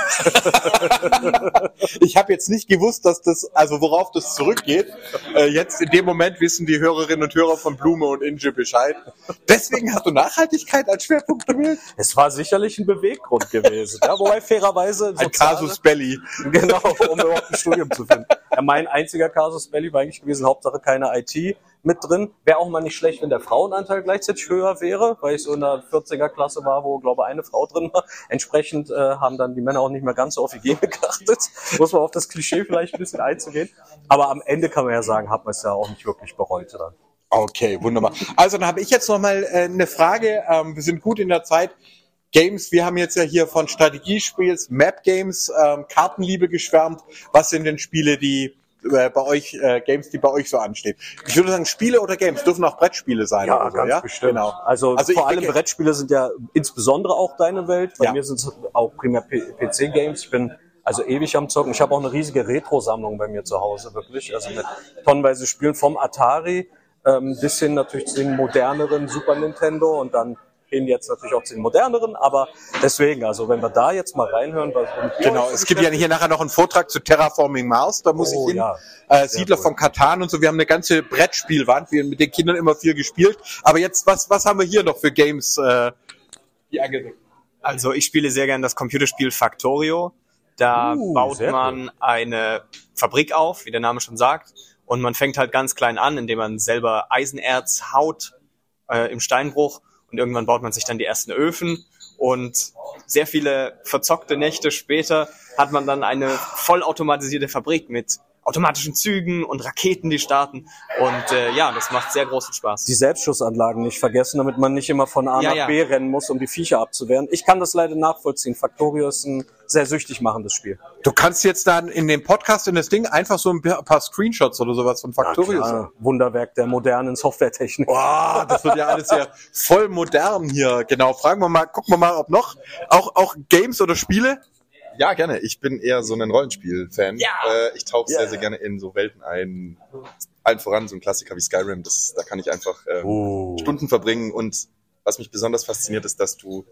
Ich habe jetzt nicht gewusst, dass das, also worauf das zurückgeht. Äh, jetzt in dem Moment wissen die Hörerinnen und Hörer von Blume und Inge Bescheid. Deswegen hast du Nachhaltigkeit als Schwerpunkt gewählt? Es war sicherlich ein Beweggrund gewesen. Ja, wobei fairerweise ein Casus Belli. Genau, um überhaupt ein Studium zu finden. Ja, mein einziger Casus Belli war eigentlich gewesen, Hauptsache keine I T mit drin. Wäre auch mal nicht schlecht, wenn der Frauenanteil gleichzeitig höher wäre, weil ich so in der vierziger Klasse war, wo, glaube ich, eine Frau drin war. Entsprechend äh, haben dann die Männer auch nicht mehr ganz so auf Hygiene geachtet. Muss man auf das Klischee vielleicht ein bisschen einzugehen. Aber am Ende kann man ja sagen, hat man es ja auch nicht wirklich bereut dann. Okay, wunderbar. Also dann habe ich jetzt noch mal äh, eine Frage. Ähm, wir sind gut in der Zeit. Games, wir haben jetzt ja hier von Strategiespiels, Map Games, ähm, Kartenliebe geschwärmt. Was sind denn Spiele, die äh, bei euch, äh, Games, die bei euch so anstehen? Ich würde sagen, Spiele oder Games dürfen auch Brettspiele sein. Ja, oder so, ganz ja? bestimmt. Genau. Also, Also vor ich allem denke- Brettspiele sind ja insbesondere auch deine Welt. Bei Ja. mir sind es auch primär P C-Games. Ich bin also ewig am Zocken. Ich habe auch eine riesige Retro-Sammlung bei mir zu Hause, wirklich. Also mit tonnenweise Spielen vom Atari ähm, bis hin natürlich zu den moderneren Super Nintendo und dann hin jetzt natürlich auch zu den moderneren, aber deswegen, also wenn wir da jetzt mal reinhören, was Genau, es gibt ja hier nachher noch einen Vortrag zu Terraforming Mars, da muss Oh, ich hin. ja. Äh, Siedler von Catan und so, wir haben eine ganze Brettspielwand, wir haben mit den Kindern immer viel gespielt. Aber jetzt, was, was haben wir hier noch für Games? Äh, die angedeckt? Also ich spiele sehr gerne das Computerspiel Factorio. Da Uh, baut sehr man eine Fabrik auf, wie der Name schon sagt. Und man fängt halt ganz klein an, indem man selber Eisenerz haut äh, im Steinbruch. Und irgendwann baut man sich dann die ersten Öfen. Und sehr viele verzockte Nächte später hat man dann eine vollautomatisierte Fabrik mit automatischen Zügen und Raketen, die starten. Und äh, ja, das macht sehr großen Spaß. die Selbstschussanlagen nicht vergessen, damit man nicht immer von A Ja, nach ja. B rennen muss, um die Viecher abzuwehren. Ich kann das leider nachvollziehen. Factorio ist ein sehr süchtig machendes Spiel. Du kannst jetzt dann in dem Podcast, in das Ding, einfach so ein paar Screenshots oder sowas von Factorio sagen. Ja, Wunderwerk der modernen Softwaretechnik. Boah, das wird ja alles ja voll modern hier. Genau, fragen wir mal, gucken wir mal, ob noch auch, auch Games oder Spiele. Ja, gerne. Ich bin eher so ein Rollenspiel-Fan. Ja. Äh, ich tauche Ja. sehr, sehr gerne in so Welten ein. Allen voran so ein Klassiker wie Skyrim. Das, da kann ich einfach ähm, Oh. Stunden verbringen. Und was mich besonders fasziniert, ist, dass du,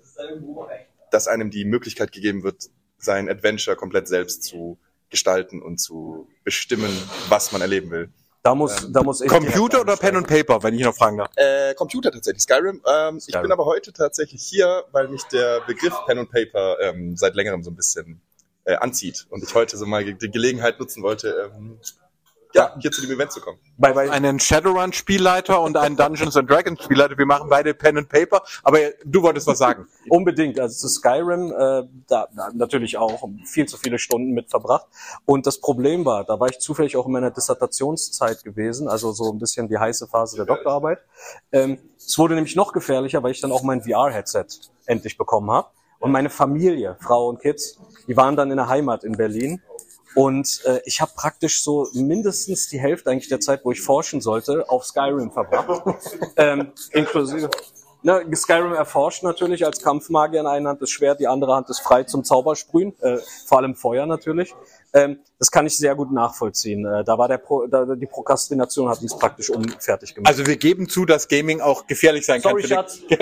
dass einem die Möglichkeit gegeben wird, sein Adventure komplett selbst zu gestalten und zu bestimmen, was man erleben will. Da muss, da muss ich Computer direkt oder Pen und Paper, wenn ich noch fragen darf? Äh, Computer tatsächlich, Skyrim. Ähm, Ich Skyrim. bin aber heute tatsächlich hier, weil mich der Begriff Pen und Paper ähm, seit längerem so ein bisschen äh, anzieht und ich heute so mal ge- die Gelegenheit nutzen wollte, ähm, ja, hier zu dem Event zu kommen. Bei, bei, Einen Shadowrun-Spielleiter und einen Dungeons and Dragons Spielleiter. Wir machen beide Pen and Paper, aber du wolltest was sagen. Unbedingt. Also zu Skyrim, äh, da, da natürlich auch viel zu viele Stunden mit verbracht. Und das Problem war, da war ich zufällig auch in meiner Dissertationszeit gewesen, also so ein bisschen die heiße Phase der Doktorarbeit. Ähm, es wurde nämlich noch gefährlicher, weil ich dann auch mein V R-Headset endlich bekommen habe. Und meine Familie, Frau und Kids, die waren dann in der Heimat in Berlin. Und äh, ich habe praktisch so mindestens die Hälfte eigentlich der Zeit, wo ich forschen sollte, auf Skyrim verbracht. ähm, inklusive ne, Skyrim erforscht natürlich als Kampfmagier. In einer Hand das Schwert, die andere Hand ist frei zum Zaubersprühen, äh, vor allem Feuer natürlich. Ähm, das kann ich sehr gut nachvollziehen. Äh, da war der Pro, da, die Prokrastination hat uns praktisch unfertig gemacht. Also wir geben zu, dass Gaming auch gefährlich sein Sorry, kann. Schatz. Für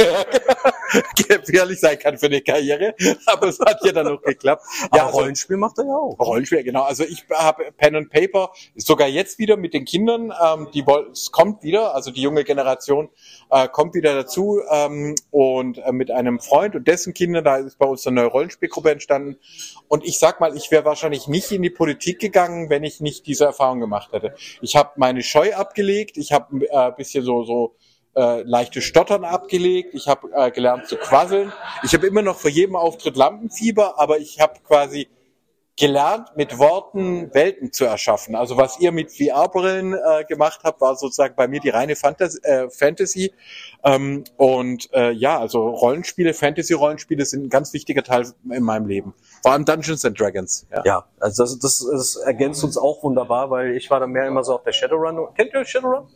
eine, gefährlich sein kann für eine Karriere, aber es hat ja dann noch geklappt. Aber Ja, also, Rollenspiel macht er ja auch. Rollenspiel, genau. Also ich habe Pen and Paper, sogar jetzt wieder mit den Kindern, ähm, die woll- es kommt wieder, also die junge Generation äh, kommt wieder dazu ähm, und äh, mit einem Freund und dessen Kindern, da ist bei uns eine neue Rollenspielgruppe entstanden. Und ich sag mal, ich wäre wahrscheinlich nicht in die Politik gegangen, wenn ich nicht diese Erfahrung gemacht hätte. Ich habe meine Scheu abgelegt, ich habe ein äh, bisschen so so äh, leichtes Stottern abgelegt, ich habe äh, gelernt zu quasseln. Ich habe immer noch vor jedem Auftritt Lampenfieber, aber ich habe quasi gelernt, mit Worten Welten zu erschaffen. Also was ihr mit V R-Brillen äh, gemacht habt, war sozusagen bei mir die reine Fantas- äh, Fantasy. Ähm, und äh, ja, also Rollenspiele, Fantasy-Rollenspiele sind ein ganz wichtiger Teil in meinem Leben. Vor allem Dungeons and Dragons. Ja, ja, also das, das, das ergänzt uns auch wunderbar, weil ich war dann mehr immer so auf der Shadowrun. Kennt ihr Shadowrun?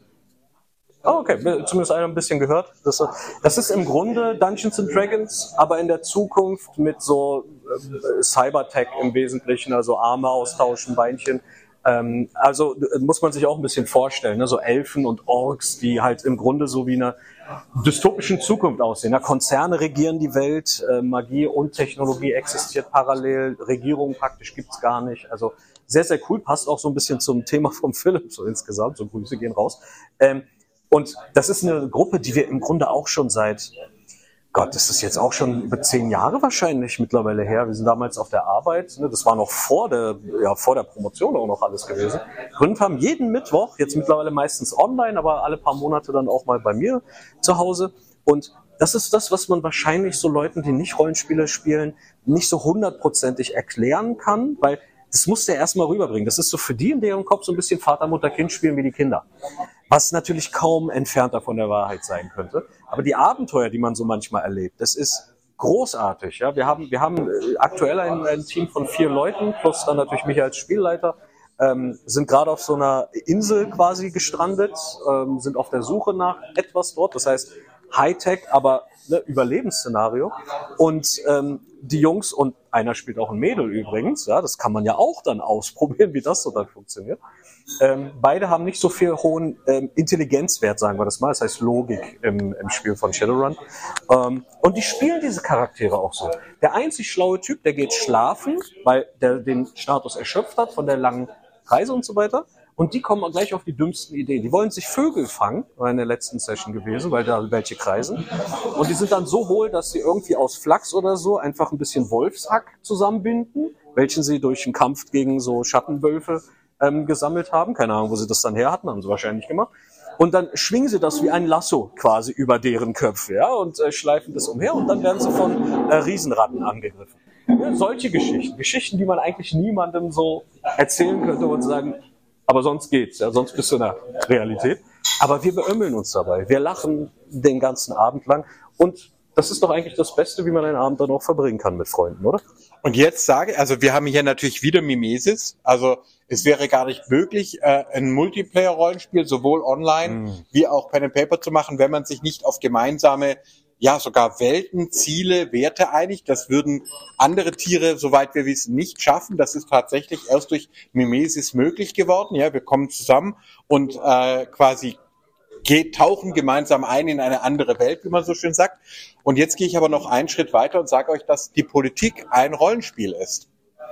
Oh, okay, zumindest einer ein bisschen gehört. Das, das ist im Grunde Dungeons and Dragons, aber in der Zukunft mit so äh, Cybertech im Wesentlichen, also Arme austauschen, Beinchen. Ähm, also muss man sich auch ein bisschen vorstellen, ne? So Elfen und Orks, die halt im Grunde so wie eine dystopischen Zukunft aussehen. Ja, Konzerne regieren die Welt, äh, Magie und Technologie existiert parallel, Regierung praktisch gibt's gar nicht. Also sehr, sehr cool, passt auch so ein bisschen zum Thema vom Film so insgesamt, so Grüße gehen raus. Ähm, Und das ist eine Gruppe, die wir im Grunde auch schon seit, Gott, das ist jetzt auch schon über zehn Jahre wahrscheinlich mittlerweile her. Wir sind damals auf der Arbeit, ne, das war noch vor der, ja, vor der Promotion auch noch alles gewesen. Gründ haben jeden Mittwoch, jetzt mittlerweile meistens online, aber alle paar Monate dann auch mal bei mir zu Hause. Und das ist das, was man wahrscheinlich so Leuten, die nicht Rollenspiele spielen, nicht so hundertprozentig erklären kann, weil das muss der erstmal rüberbringen. Das ist so für die in deren Kopf so ein bisschen Vater, Mutter, Kind spielen wie die Kinder. Was natürlich kaum entfernter von der Wahrheit sein könnte. Aber die Abenteuer, die man so manchmal erlebt, das ist großartig. Ja, wir haben, wir haben aktuell ein, ein Team von vier Leuten, plus dann natürlich mich als Spielleiter, ähm, sind gerade auf so einer Insel quasi gestrandet, ähm, sind auf der Suche nach etwas dort. Das heißt Hightech, aber ne, Überlebensszenario. Und ähm, die Jungs, und einer spielt auch ein Mädel übrigens, ja, das kann man ja auch dann ausprobieren, wie das so dann funktioniert. Ähm, beide haben nicht so viel hohen ähm, Intelligenzwert, sagen wir das mal, das heißt Logik im, im Spiel von Shadowrun. Ähm, und die spielen diese Charaktere auch so. Der einzig schlaue Typ, der geht schlafen, weil der den Status erschöpft hat von der langen Reise und so weiter. Und die kommen gleich auf die dümmsten Ideen. Die wollen sich Vögel fangen, war in der letzten Session gewesen, weil da welche kreisen. Und die sind dann so hohl, dass sie irgendwie aus Flachs oder so einfach ein bisschen Wolfshack zusammenbinden, welchen sie durch einen Kampf gegen so Schattenwölfe ähm, gesammelt haben. Keine Ahnung, wo sie das dann her hatten, haben sie wahrscheinlich gemacht. Und dann schwingen sie das wie ein Lasso quasi über deren Köpfe, ja, und äh, schleifen das umher und dann werden sie von äh, Riesenratten angegriffen. Ja, solche Geschichten, Geschichten, die man eigentlich niemandem so erzählen könnte und sagen, aber sonst geht's, ja, sonst bist du in der Realität. Aber wir beömmeln uns dabei. Wir lachen den ganzen Abend lang. Und das ist doch eigentlich das Beste, wie man einen Abend dann auch verbringen kann mit Freunden, oder? Und jetzt sage, also wir haben hier natürlich wieder Mimesis. Also es wäre gar nicht möglich, äh, ein Multiplayer-Rollenspiel sowohl online mm. wie auch Pen and Paper zu machen, wenn man sich nicht auf gemeinsame, ja sogar Welten, Ziele, Werte einigt. Das würden andere Tiere, soweit wir wissen, nicht schaffen. Das ist tatsächlich erst durch Mimesis möglich geworden. Ja, wir kommen zusammen und äh, quasi geht, tauchen gemeinsam ein in eine andere Welt, wie man so schön sagt. Und jetzt gehe ich aber noch einen Schritt weiter und sage euch, dass die Politik ein Rollenspiel ist.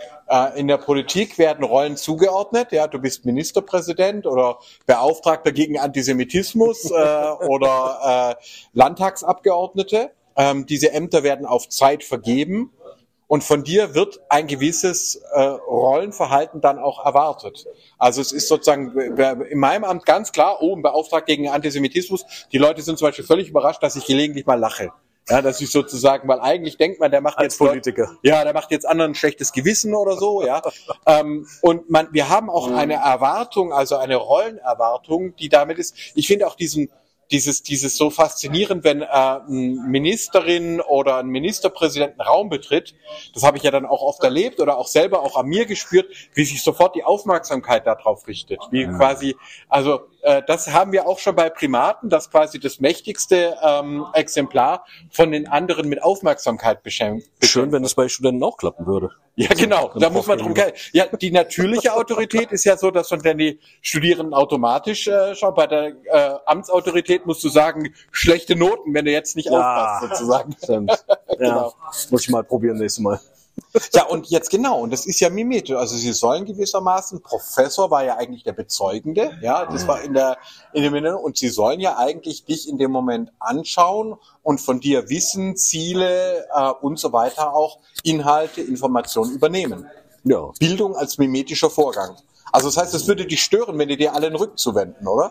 In der Politik werden Rollen zugeordnet. Ja, du bist Ministerpräsident oder Beauftragter gegen Antisemitismus äh, oder äh, Landtagsabgeordnete. Ähm, diese Ämter werden auf Zeit vergeben und von dir wird ein gewisses äh, Rollenverhalten dann auch erwartet. Also es ist sozusagen in meinem Amt ganz klar, oh, ein Beauftragter gegen Antisemitismus. Die Leute sind zum Beispiel völlig überrascht, dass ich gelegentlich mal lache. Ja, dass ich sozusagen, weil eigentlich denkt man, der macht als jetzt Politiker. Leute, ja, der macht jetzt anderen ein schlechtes Gewissen oder so, ja. ähm, und man, wir haben auch eine Erwartung, also eine Rollenerwartung, die damit ist. Ich finde auch diesen, dieses, dieses so faszinierend, wenn äh, eine Ministerin oder ein Ministerpräsident einen Raum betritt. Das habe ich ja dann auch oft erlebt oder auch selber auch an mir gespürt, wie sich sofort die Aufmerksamkeit darauf richtet. Wie mhm. quasi, also äh, das haben wir auch schon bei Primaten, dass quasi das mächtigste ähm, Exemplar von den anderen mit Aufmerksamkeit beschenkt. Schön, wenn das bei Studenten auch klappen würde. Ja, genau. Da muss man drum gehen. Ja, die natürliche Autorität ist ja so, dass man dann die Studierenden automatisch äh, schaut. Bei der äh, Amtsautorität musst du sagen, schlechte Noten, wenn du jetzt nicht ja, aufpasst, sozusagen. Stimmt. Genau. Ja, muss ich mal probieren nächstes Mal. Ja, und jetzt genau, und das ist ja mimetisch. Also sie sollen gewissermaßen, Professor war ja eigentlich der Bezeugende, ja, das war in der, in dem Moment, und sie sollen ja eigentlich dich in dem Moment anschauen und von dir Wissen, Ziele äh, und so weiter auch Inhalte, Informationen übernehmen. Ja. Bildung als mimetischer Vorgang. Also das heißt, es würde dich stören, wenn die dir alle den Rücken zuwenden, oder?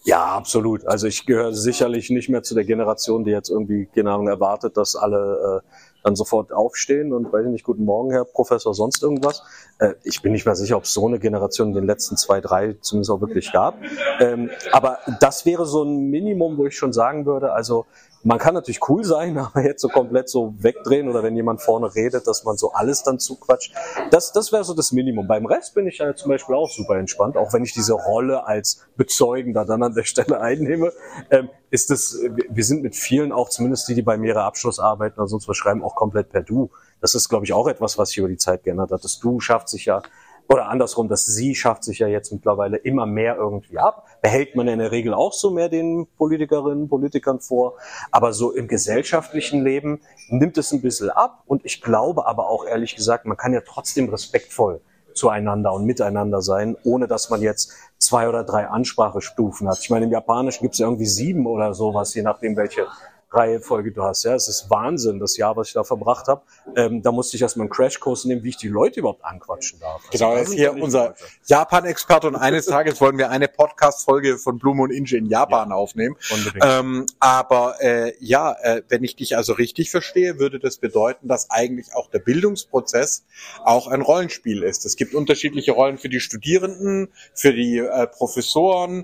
Ja, absolut. Also ich gehöre sicherlich nicht mehr zu der Generation, die jetzt irgendwie, keine Ahnung, erwartet, dass alle äh, dann sofort aufstehen und weiß ich nicht, guten Morgen, Herr Professor, sonst irgendwas. Äh, ich bin nicht mehr sicher, ob es so eine Generation in den letzten zwei, drei zumindest auch wirklich gab. Ähm, aber das wäre so ein Minimum, wo ich schon sagen würde, also man kann natürlich cool sein, aber jetzt so komplett so wegdrehen oder wenn jemand vorne redet, dass man so alles dann zuquatscht. Das, das wäre so das Minimum. Beim Rest bin ich ja zum Beispiel auch super entspannt, auch wenn ich diese Rolle als Bezeugender dann an der Stelle einnehme. Ähm, ist das, wir sind mit vielen auch, zumindest die, die bei mir ihre Abschlussarbeiten oder sonst was schreiben, auch komplett per Du. Das ist, glaube ich, auch etwas, was sich über die Zeit geändert hat. Das Du schafft sich ja, oder andersrum, das Sie schafft sich ja jetzt mittlerweile immer mehr irgendwie ab. Behält man in der Regel auch so mehr den Politikerinnen, Politikern vor. Aber so im gesellschaftlichen Leben nimmt es ein bisschen ab. Und ich glaube aber auch, ehrlich gesagt, man kann ja trotzdem respektvoll zueinander und miteinander sein, ohne dass man jetzt zwei oder drei Ansprachestufen hat. Ich meine, im Japanischen gibt es ja irgendwie sieben oder sowas, je nachdem, welche Reihenfolge du hast. Ja, es ist Wahnsinn, das Jahr, was ich da verbracht habe. Ähm, da musste ich erstmal einen Crashkurs nehmen, wie ich die Leute überhaupt anquatschen darf. Also genau, er ist hier unser Japan-Experte und eines Tages wollen wir eine Podcast-Folge von Blume und Inge in Japan ja. aufnehmen. Ähm, aber äh, ja, äh, wenn ich dich also richtig verstehe, würde das bedeuten, dass eigentlich auch der Bildungsprozess auch ein Rollenspiel ist. Es gibt unterschiedliche Rollen für die Studierenden, für die äh, Professoren.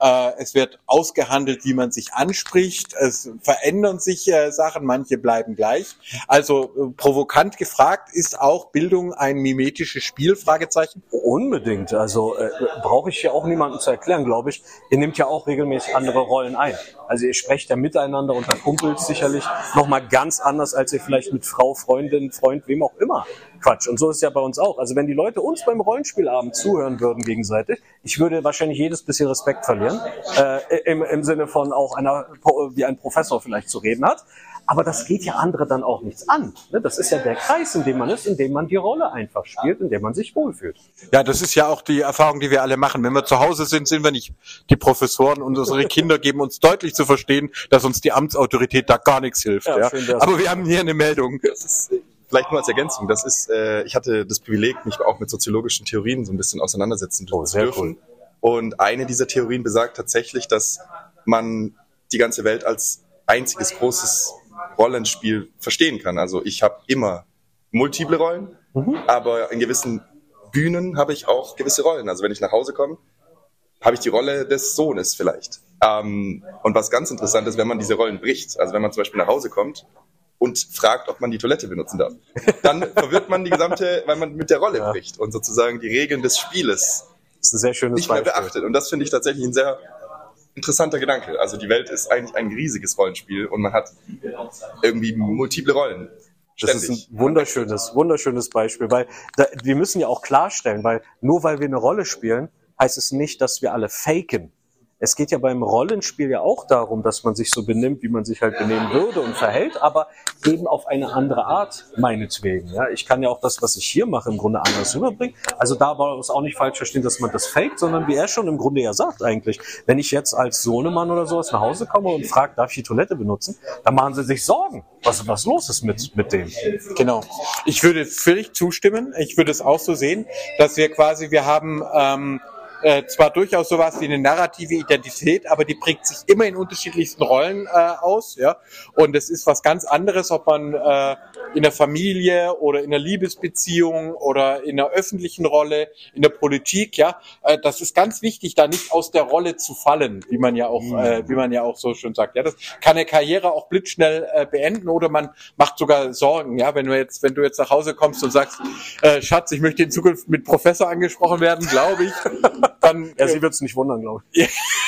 Es wird ausgehandelt, wie man sich anspricht. Es verändern sich äh, Sachen, manche bleiben gleich. Also äh, provokant gefragt, ist auch Bildung ein mimetisches Spiel? Fragezeichen. Unbedingt. Also äh, brauche ich ja auch niemandem zu erklären, glaube ich. Ihr nehmt ja auch regelmäßig andere Rollen ein. Also ihr sprecht ja miteinander unter Kumpels sicherlich nochmal ganz anders, als ihr vielleicht mit Frau, Freundin, Freund, wem auch immer Quatsch. Und so ist es ja bei uns auch. Also wenn die Leute uns beim Rollenspielabend zuhören würden gegenseitig, ich würde wahrscheinlich jedes bisschen Respekt verlieren. Äh, im, im Sinne von auch einer, wie ein Professor vielleicht zu reden hat. Aber das geht ja andere dann auch nichts an. Das ist ja der Kreis, in dem man ist, in dem man die Rolle einfach spielt, in dem man sich wohlfühlt. Ja, das ist ja auch die Erfahrung, die wir alle machen. Wenn wir zu Hause sind, sind wir nicht die Professoren und unsere Kinder geben uns deutlich zu verstehen, dass uns die Amtsautorität da gar nichts hilft. Ja, ja. Schön, aber wir haben hier eine Meldung. Das ist, vielleicht nur als Ergänzung. Das ist, äh, ich hatte das Privileg, mich auch mit soziologischen Theorien so ein bisschen auseinandersetzen oh, zu dürfen. Cool. Und eine dieser Theorien besagt tatsächlich, dass man die ganze Welt als einziges großes Rollenspiel verstehen kann. Also ich habe immer multiple Rollen, mhm. aber in gewissen Bühnen habe ich auch gewisse Rollen. Also wenn ich nach Hause komme, habe ich die Rolle des Sohnes vielleicht. Ähm, und was ganz interessant ist, wenn man diese Rollen bricht, also wenn man zum Beispiel nach Hause kommt und fragt, ob man die Toilette benutzen darf, dann verwirrt man die gesamte, weil man mit der Rolle ja. bricht und sozusagen die Regeln des Spieles das ist ein sehr schönes nicht mehr beachtet. Und das finde ich tatsächlich ein sehr interessanter Gedanke. Also die Welt ist eigentlich ein riesiges Rollenspiel und man hat irgendwie multiple Rollen. Das ist ein wunderschönes, wunderschönes Beispiel, weil da, wir müssen ja auch klarstellen, weil nur weil wir eine Rolle spielen, heißt es nicht, dass wir alle faken. Es geht ja beim Rollenspiel ja auch darum, dass man sich so benimmt, wie man sich halt benehmen würde und verhält, aber eben auf eine andere Art, meinetwegen. Ja, ich kann ja auch das, was ich hier mache, im Grunde anders rüberbringen. Also da war es auch nicht falsch verstehen, dass man das faked, sondern wie er schon im Grunde ja sagt eigentlich, wenn ich jetzt als Sohnemann oder sowas nach Hause komme und frage, darf ich die Toilette benutzen, dann machen sie sich Sorgen, was, was los ist mit, mit dem. Genau. Ich würde völlig zustimmen. Ich würde es auch so sehen, dass wir quasi, wir haben ähm, Äh, zwar durchaus sowas wie eine narrative Identität, aber die prägt sich immer in unterschiedlichsten Rollen äh, aus, ja. Und es ist was ganz anderes, ob man äh, in der Familie oder in der Liebesbeziehung oder in der öffentlichen Rolle, in der Politik, ja. Äh, das ist ganz wichtig, da nicht aus der Rolle zu fallen, wie man ja auch, äh, wie man ja auch so schön sagt. Ja, das kann eine Karriere auch blitzschnell äh, beenden oder man macht sogar Sorgen, ja. Wenn du jetzt, wenn du jetzt nach Hause kommst und sagst, äh, Schatz, ich möchte in Zukunft mit Professor angesprochen werden, glaube ich. Dann, ja, sie wird es nicht wundern, glaube ich.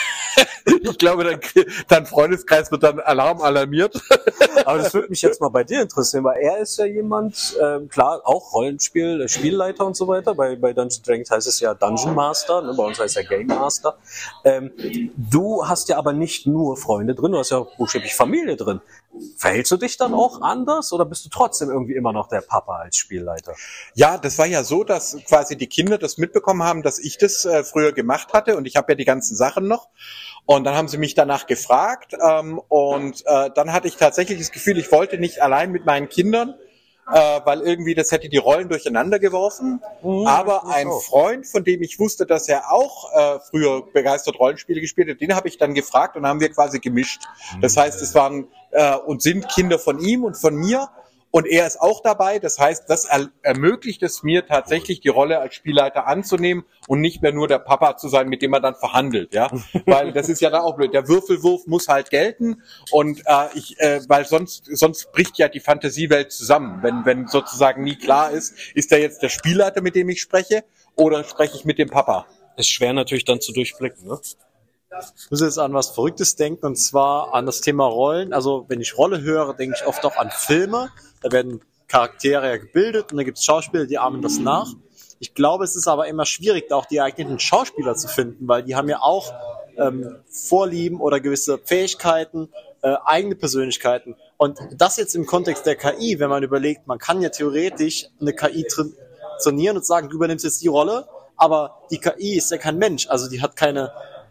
Ich glaube, dein, dein Freundeskreis wird dann Alarm alarmiert. Aber das würde mich jetzt mal bei dir interessieren, weil er ist ja jemand, ähm, klar, auch Rollenspiel, Spielleiter und so weiter. Bei, bei Dungeons and Dragons heißt es ja Dungeon Master, ne? Bei uns heißt es ja Game Master. Ähm, du hast ja aber nicht nur Freunde drin, du hast ja buchstäblich Familie drin. Verhältst du dich dann auch anders oder bist du trotzdem irgendwie immer noch der Papa als Spielleiter? Ja, das war ja so, dass quasi die Kinder das mitbekommen haben, dass ich das äh, früher gemacht hatte und ich habe ja die ganzen Sachen noch. Und dann haben sie mich danach gefragt ähm, und äh, dann hatte ich tatsächlich das Gefühl, ich wollte nicht allein mit meinen Kindern äh, weil irgendwie das hätte die Rollen durcheinander geworfen. Mhm, Aber ein so. Freund, von dem ich wusste, dass er auch äh, früher begeistert Rollenspiele gespielt hat, den habe ich dann gefragt und haben wir quasi gemischt. Das heißt, es waren äh, und sind Kinder von ihm und von mir. Und er ist auch dabei. Das heißt, das er- ermöglicht es mir tatsächlich, die Rolle als Spielleiter anzunehmen und nicht mehr nur der Papa zu sein, mit dem man dann verhandelt, ja. Weil das ist ja dann auch blöd. Der Würfelwurf muss halt gelten und äh, ich, äh, weil sonst sonst bricht ja die Fantasiewelt zusammen, wenn wenn sozusagen nie klar ist, ist der jetzt der Spielleiter, mit dem ich spreche, oder spreche ich mit dem Papa? Ist schwer natürlich dann zu durchblicken, ne? Ich muss jetzt an was Verrücktes denken, und zwar an das Thema Rollen. Also wenn ich Rolle höre, denke ich oft auch an Filme. Da werden Charaktere ja gebildet und da gibt es Schauspieler, die ahmen das nach. Ich glaube, es ist aber immer schwierig, da auch die geeigneten Schauspieler zu finden, weil die haben ja auch ähm, Vorlieben oder gewisse Fähigkeiten, äh, eigene Persönlichkeiten. Und das jetzt im Kontext der K I, wenn man überlegt, man kann ja theoretisch eine K I tra- trainieren und sagen, du übernimmst jetzt die Rolle, aber die K I ist ja kein Mensch, also die hat keine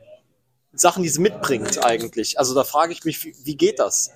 Sachen, die sie mitbringt eigentlich. Also da frage ich mich, wie, wie geht das?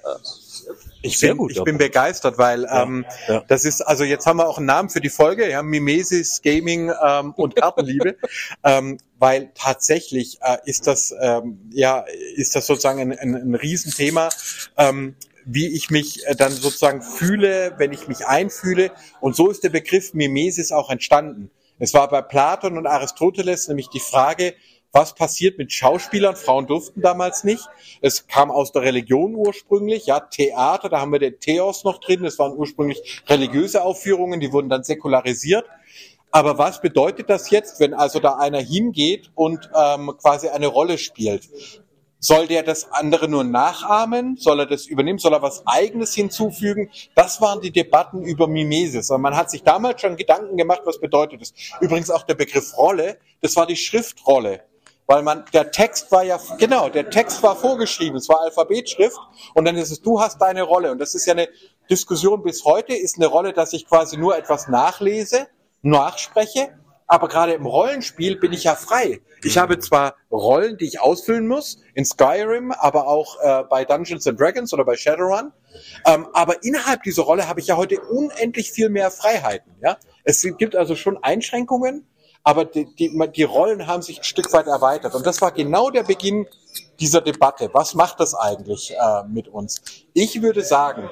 Ich Sehr bin, gut, ich aber- bin begeistert, weil ähm, ja. das ist, also jetzt haben wir auch einen Namen für die Folge, ja, Mimesis, Gaming ähm, und Kartenliebe, ähm, weil tatsächlich äh, ist das, ähm, ja, ist das sozusagen ein, ein, ein Riesenthema, ähm, wie ich mich äh, dann sozusagen fühle, wenn ich mich einfühle. Und so ist der Begriff Mimesis auch entstanden. Es war bei Platon und Aristoteles nämlich die Frage, was passiert mit Schauspielern? Frauen durften damals nicht. Es kam aus der Religion ursprünglich, ja, Theater, da haben wir den Theos noch drin. Das waren ursprünglich religiöse Aufführungen, die wurden dann säkularisiert. Aber was bedeutet das jetzt, wenn also da einer hingeht und ähm, quasi eine Rolle spielt? Soll der das andere nur nachahmen? Soll er das übernehmen? Soll er was Eigenes hinzufügen? Das waren die Debatten über Mimesis. Und man hat sich damals schon Gedanken gemacht, was bedeutet das? Übrigens auch der Begriff Rolle, das war die Schriftrolle. Weil man, der Text war ja, genau, der Text war vorgeschrieben, es war Alphabetschrift und dann ist es, du hast deine Rolle. Und das ist ja eine Diskussion bis heute, ist eine Rolle, dass ich quasi nur etwas nachlese, nachspreche, aber gerade im Rollenspiel bin ich ja frei. Ich habe zwar Rollen, die ich ausfüllen muss, in Skyrim, aber auch äh, bei Dungeons and Dragons oder bei Shadowrun, ähm, aber innerhalb dieser Rolle habe ich ja heute unendlich viel mehr Freiheiten. Ja? Es gibt also schon Einschränkungen, aber die, die, die Rollen haben sich ein Stück weit erweitert. Und das war genau der Beginn dieser Debatte. Was macht das eigentlich äh, mit uns? Ich würde sagen,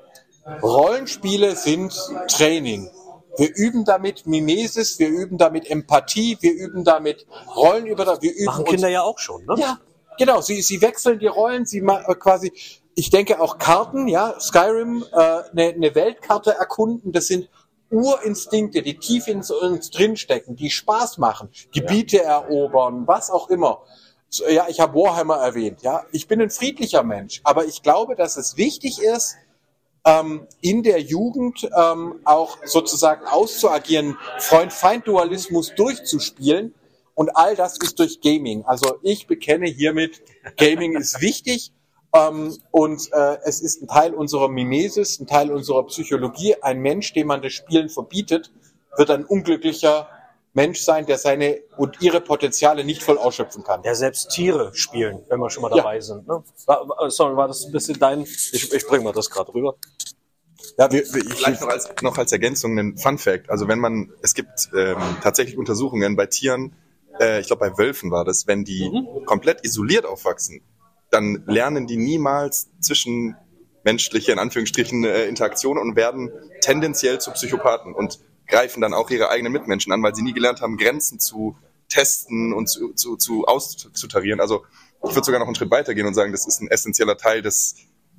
Rollenspiele sind Training. Wir üben damit Mimesis, wir üben damit Empathie, wir üben damit Rollenübertragung. Wir üben Machen uns- Kinder ja auch schon, ne? Ja, genau. Sie, sie wechseln die Rollen, sie ma- äh, quasi, ich denke auch Karten, ja, Skyrim, äh, eine, eine Weltkarte erkunden, das sind Urinstinkte, die tief in uns drinstecken, die Spaß machen, Gebiete erobern, was auch immer. So, ja, ich habe Warhammer erwähnt, ja. Ich bin ein friedlicher Mensch, aber ich glaube, dass es wichtig ist, ähm, in der Jugend ähm, auch sozusagen auszuagieren, Freund-Feind-Dualismus durchzuspielen. Und all das ist durch Gaming. Also ich bekenne hiermit, Gaming ist wichtig. Ähm, und äh, es ist ein Teil unserer Mimesis, ein Teil unserer Psychologie. Ein Mensch, dem man das Spielen verbietet, wird ein unglücklicher Mensch sein, der seine und ihre Potenziale nicht voll ausschöpfen kann. Ja, selbst Tiere spielen, wenn wir schon mal Ja. dabei sind. Ne? War, war- sorry, war das ein bisschen dein... Ich, ich bring mal das gerade rüber. Ja, wir, wir, ich, Vielleicht noch als, noch als Ergänzung ein Fun Fact. Also wenn man, es gibt ähm, tatsächlich Untersuchungen bei Tieren, äh, ich glaube bei Wölfen war das, wenn die komplett isoliert aufwachsen, dann lernen die niemals zwischenmenschliche, in Anführungsstrichen, äh, Interaktionen und werden tendenziell zu Psychopathen und greifen dann auch ihre eigenen Mitmenschen an, weil sie nie gelernt haben, Grenzen zu testen und zu, zu, zu auszutarieren. Also ich würde sogar noch einen Schritt weitergehen und sagen, das ist ein essentieller Teil des,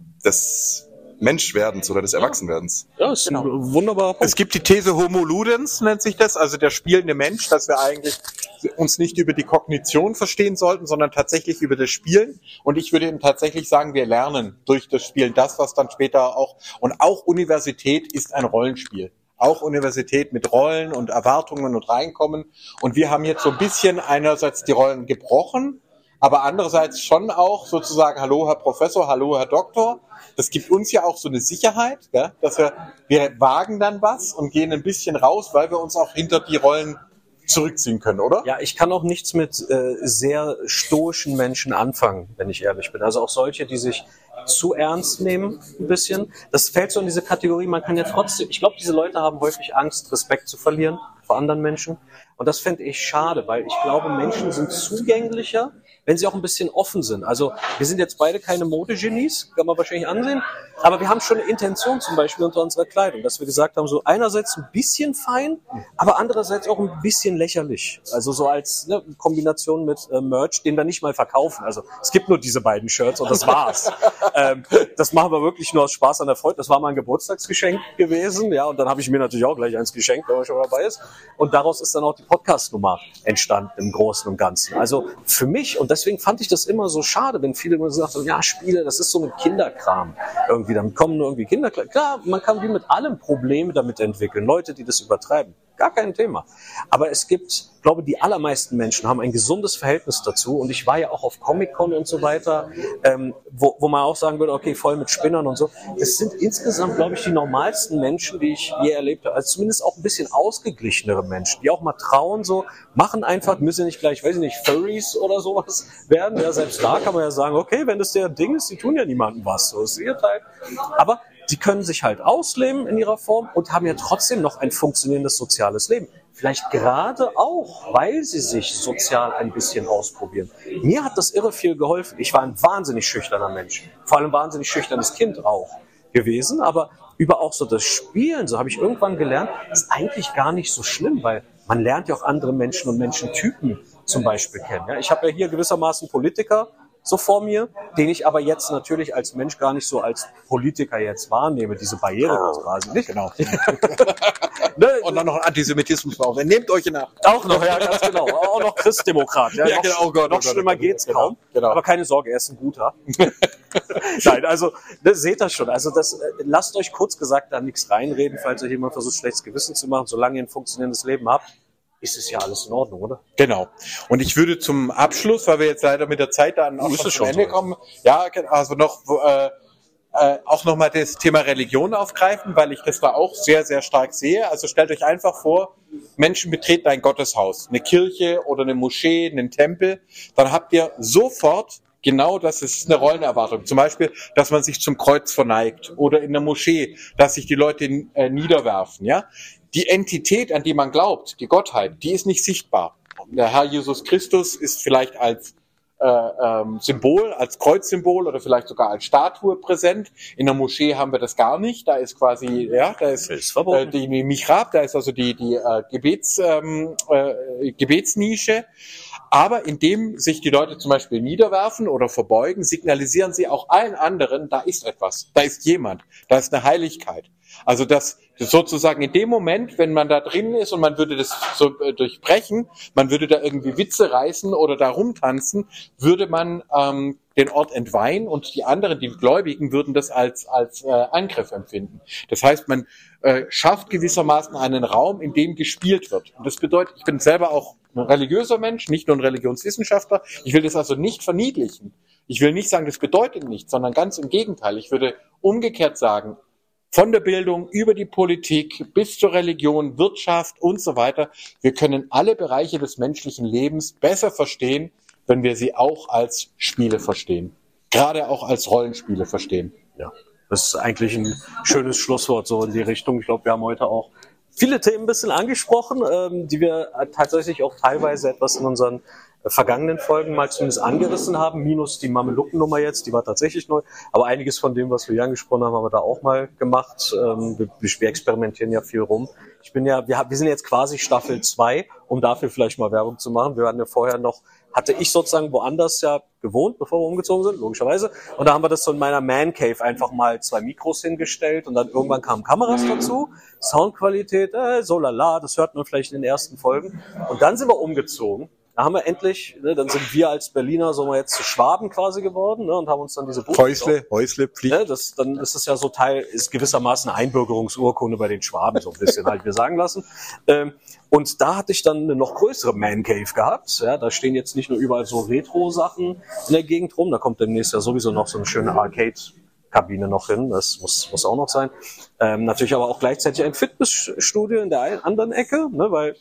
des Menschwerdens oder des Erwachsenwerdens. Ja, ist ein wunderbarer Punkt. Es gibt die These Homo Ludens, nennt sich das, also der spielende Mensch, dass wir eigentlich uns nicht über die Kognition verstehen sollten, sondern tatsächlich über das Spielen. Und ich würde eben tatsächlich sagen, wir lernen durch das Spielen das, was dann später auch, und auch Universität ist ein Rollenspiel. Auch Universität mit Rollen und Erwartungen und Reinkommen. Und wir haben jetzt so ein bisschen einerseits die Rollen gebrochen, aber andererseits schon auch sozusagen, hallo Herr Professor, hallo Herr Doktor. Das gibt uns ja auch so eine Sicherheit, ja, dass wir, wir wagen dann was und gehen ein bisschen raus, weil wir uns auch hinter die Rollen zurückziehen können, oder? Ja, ich kann auch nichts mit äh, sehr stoischen Menschen anfangen, wenn ich ehrlich bin. Also auch solche, die sich zu ernst nehmen, ein bisschen. Das fällt so in diese Kategorie, man kann ja trotzdem, ich glaube, diese Leute haben häufig Angst, Respekt zu verlieren vor anderen Menschen. Und das fände ich schade, weil ich glaube, Menschen sind zugänglicher, wenn sie auch ein bisschen offen sind. Also wir sind jetzt beide keine Modegenies, kann man wahrscheinlich ansehen, aber wir haben schon eine Intention zum Beispiel unter unserer Kleidung, dass wir gesagt haben, so einerseits ein bisschen fein, aber andererseits auch ein bisschen lächerlich. Also so als ne, Kombination mit äh, Merch, den wir nicht mal verkaufen. Also es gibt nur diese beiden Shirts und das war's. ähm, das machen wir wirklich nur aus Spaß an der Freude. Das war mal ein Geburtstagsgeschenk gewesen, ja, und dann habe ich mir natürlich auch gleich eins geschenkt, wenn man schon dabei ist. Und daraus ist dann auch die Podcast-Nummer entstanden im Großen und Ganzen. Also für mich, und deswegen fand ich das immer so schade, wenn viele immer gesagt haben, ja, Spiele, das ist so ein Kinderkram. Irgendwie, dann kommen nur irgendwie Kinder. Klar, man kann wie mit allem Probleme damit entwickeln. Leute, die das übertreiben. Gar kein Thema. Aber es gibt, ich glaube, die allermeisten Menschen haben ein gesundes Verhältnis dazu. Und ich war ja auch auf Comic-Con und so weiter, ähm, wo, wo man auch sagen würde, okay, voll mit Spinnern und so. Es sind insgesamt, glaube ich, die normalsten Menschen, die ich je erlebt habe. Also zumindest auch ein bisschen ausgeglichenere Menschen, die auch mal trauen, so, machen einfach, müssen nicht gleich, weiß ich nicht, Furries oder sowas werden. Ja, selbst da kann man ja sagen, okay, wenn das der Ding ist, die tun ja niemandem was. So ist ihr Teil. Aber die können sich halt ausleben in ihrer Form und haben ja trotzdem noch ein funktionierendes soziales Leben. Vielleicht gerade auch, weil sie sich sozial ein bisschen ausprobieren. Mir hat das irre viel geholfen. Ich war ein wahnsinnig schüchterner Mensch. Vor allem wahnsinnig schüchternes Kind auch gewesen. Aber über auch so das Spielen, so habe ich irgendwann gelernt, ist eigentlich gar nicht so schlimm, weil man lernt ja auch andere Menschen und Menschentypen zum Beispiel kennen. Ja, ich habe ja hier gewissermaßen Politiker so vor mir, den ich aber jetzt natürlich als Mensch gar nicht so als Politiker jetzt wahrnehme, diese Barriere quasi nicht. Genau. Ne? Und dann noch ein Antisemitismus drauf. Nehmt euch in Acht. Auch noch, ja, ganz genau. Auch noch Christdemokrat. Ja, Ja, noch, genau. Oh Gott, oh noch Gott, schlimmer oh Gott. geht's Genau, kaum. genau. Aber keine Sorge, er ist ein guter. Nein, also ne, seht das schon. Also das, äh, lasst euch kurz gesagt da nichts reinreden, falls euch jemand versucht, schlechtes Gewissen zu machen. Solange ihr ein funktionierendes Leben habt, ist es ja alles in Ordnung, oder? Genau. Und ich würde zum Abschluss, weil wir jetzt leider mit der Zeit dann auch Ist schon es zum schon Ende so. kommen, ja, also noch äh, äh, auch nochmal das Thema Religion aufgreifen, weil ich das da auch sehr, sehr stark sehe. Also stellt euch einfach vor, Menschen betreten ein Gotteshaus, eine Kirche oder eine Moschee, einen Tempel, dann habt ihr sofort genau das ist eine Rollenerwartung. Zum Beispiel, dass man sich zum Kreuz verneigt oder in der Moschee, dass sich die Leute äh, niederwerfen, ja. Die Entität, an die man glaubt, die Gottheit, die ist nicht sichtbar. Der Herr Jesus Christus ist vielleicht als äh, ähm, Symbol, als Kreuzsymbol oder vielleicht sogar als Statue präsent. In der Moschee haben wir das gar nicht. Da ist quasi, ja, da ist, Ist äh, verboten. die Mihrab, da ist also die, die äh, Gebets, ähm, äh, Gebetsnische. Aber indem sich die Leute zum Beispiel niederwerfen oder verbeugen, signalisieren sie auch allen anderen, da ist etwas, da ist jemand, da ist eine Heiligkeit. Also das sozusagen in dem Moment, wenn man da drin ist und man würde das so äh, durchbrechen, man würde da irgendwie Witze reißen oder da rumtanzen, würde man ähm, den Ort entweihen und die anderen, die Gläubigen, würden das als als äh, Angriff empfinden. Das heißt, man äh, schafft gewissermaßen einen Raum, in dem gespielt wird. Und das bedeutet, ich bin selber auch ein religiöser Mensch, nicht nur ein Religionswissenschaftler. Ich will das also nicht verniedlichen. Ich will nicht sagen, das bedeutet nichts, sondern ganz im Gegenteil. Ich würde umgekehrt sagen, von der Bildung über die Politik bis zur Religion, Wirtschaft und so weiter. Wir können alle Bereiche des menschlichen Lebens besser verstehen, wenn wir sie auch als Spiele verstehen. Gerade auch als Rollenspiele verstehen. Ja, das ist eigentlich ein schönes Schlusswort so in die Richtung. Ich glaube, wir haben heute auch viele Themen ein bisschen angesprochen, ähm, die wir tatsächlich auch teilweise etwas in unseren äh, vergangenen Folgen mal zumindest angerissen haben, minus die Mamelucken-Nummer jetzt, die war tatsächlich neu, aber einiges von dem, was wir hier angesprochen haben, haben wir da auch mal gemacht. Ähm, wir, wir experimentieren ja viel rum. Ich bin ja, wir, wir sind jetzt quasi Staffel zwei, um dafür vielleicht mal Werbung zu machen. Wir waren ja vorher noch, hatte ich sozusagen woanders ja gewohnt, bevor wir umgezogen sind, logischerweise. Und da haben wir das so in meiner Man Cave einfach mal zwei Mikros hingestellt und dann irgendwann kamen Kameras dazu, Soundqualität, äh, so lala, das hört man vielleicht in den ersten Folgen. Und dann sind wir umgezogen. Da haben wir endlich, ne, dann sind wir als Berliner, so mal jetzt zu Schwaben quasi geworden, ne, und haben uns dann diese Buch Häusle, Häusle, Pflicht. Ne, das, dann ist es ja so Teil, ist gewissermaßen eine Einbürgerungsurkunde bei den Schwaben, so ein bisschen, halt wir sagen lassen. Ähm, und da hatte ich dann eine noch größere Man Cave gehabt. Ja, da stehen jetzt nicht nur überall so Retro-Sachen in der Gegend rum, da kommt demnächst ja sowieso noch so eine schöne Arcade-Kabine noch hin, das muss, muss auch noch sein. Ähm, natürlich aber auch gleichzeitig ein Fitnessstudio in der einen, anderen Ecke, ne, weil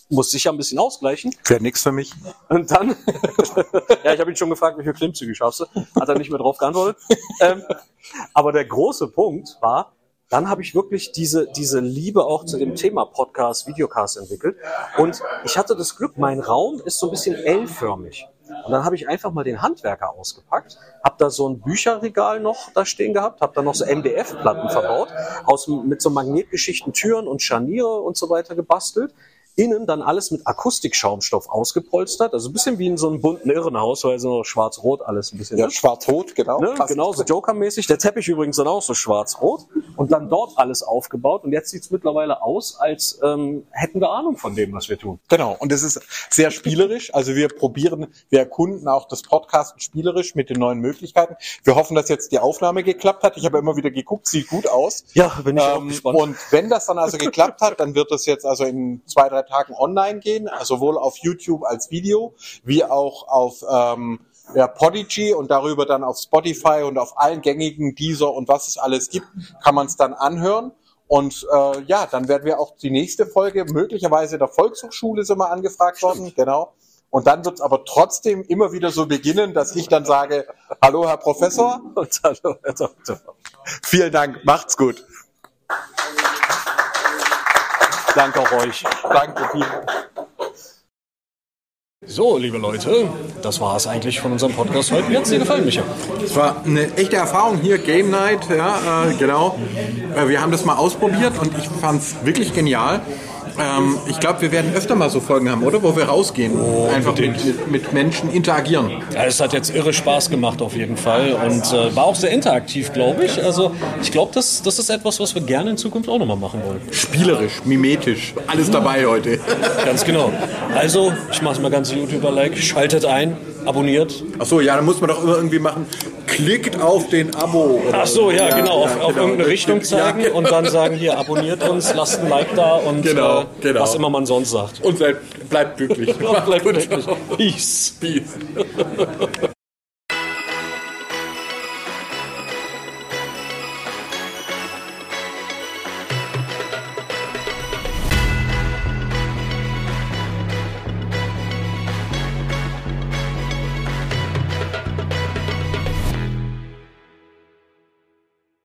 musste ich ja ein bisschen ausgleichen. Wäre nix für mich. Und dann, ja, ich habe ihn schon gefragt, wie viele Klimmzüge schaffst du? Hat er nicht mehr drauf geantwortet. ähm, aber der große Punkt war, dann habe ich wirklich diese, diese Liebe auch zu dem Thema Podcast, Videocast entwickelt. Und ich hatte das Glück, mein Raum ist so ein bisschen L-förmig. Und dann habe ich einfach mal den Handwerker ausgepackt, habe da so ein Bücherregal noch da stehen gehabt, habe da noch so M D F-Platten verbaut, aus, mit so magnetgeschichten Türen und Scharniere und so weiter gebastelt. Innen dann alles mit Akustikschaumstoff ausgepolstert, also ein bisschen wie in so einem bunten Irrenhaus, weil so schwarz-rot alles ein bisschen. Ja, ne? schwarz-rot, genau. Ne? Genau, so Joker-mäßig. Der Teppich übrigens dann auch so schwarz-rot und dann dort alles aufgebaut und jetzt sieht's mittlerweile aus, als ähm, hätten wir Ahnung von dem, was wir tun. Genau, und es ist sehr spielerisch, also wir probieren, wir erkunden auch das Podcasten spielerisch mit den neuen Möglichkeiten. Wir hoffen, dass jetzt die Aufnahme geklappt hat. Ich habe immer wieder geguckt, sieht gut aus. Ja, bin ich auch ähm, gespannt. Und wenn das dann also geklappt hat, dann wird das jetzt also in zwei, drei Tagen online gehen, also sowohl auf YouTube als Video, wie auch auf ähm, ja, Podigy und darüber dann auf Spotify und auf allen gängigen Deezer und was es alles gibt, kann man es dann anhören. Und äh, ja, dann werden wir auch die nächste Folge, möglicherweise der Volkshochschule sind wir angefragt worden, genau. Und dann wird es aber trotzdem immer wieder so beginnen, dass ich dann sage, hallo Herr Professor. Und hallo Herr Doktor. Vielen Dank, macht's gut. Danke auch euch. Danke, vielen Dank. So, liebe Leute, das war es eigentlich von unserem Podcast heute. Wie hat es dir gefallen, Micha? Es war eine echte Erfahrung hier, Game Night, ja, äh, genau. Äh, wir haben das mal ausprobiert und ich fand es wirklich genial. Ähm, ich glaube, wir werden öfter mal so Folgen haben, oder? Wo wir rausgehen, oh, einfach mit, mit Menschen interagieren. Ja, es hat jetzt irre Spaß gemacht auf jeden Fall und äh, war auch sehr interaktiv, glaube ich. Also ich glaube, das, das ist etwas, was wir gerne in Zukunft auch nochmal machen wollen. Spielerisch, mimetisch, alles dabei heute. Ganz genau. Also, ich mache es mal ganz YouTuber-like, schaltet ein, abonniert. Ach so, ja, dann muss man doch immer irgendwie machen, klickt auf den Abo. Oder Ach so, ja, ja genau, ja, auf, genau. auf irgendeine Richtung zeigen ja. und dann sagen, hier, abonniert uns, lasst ein Like da und genau, äh, genau. was immer man sonst sagt. Und bleibt, bleibt glücklich. Bleibt glücklich. Peace. Peace.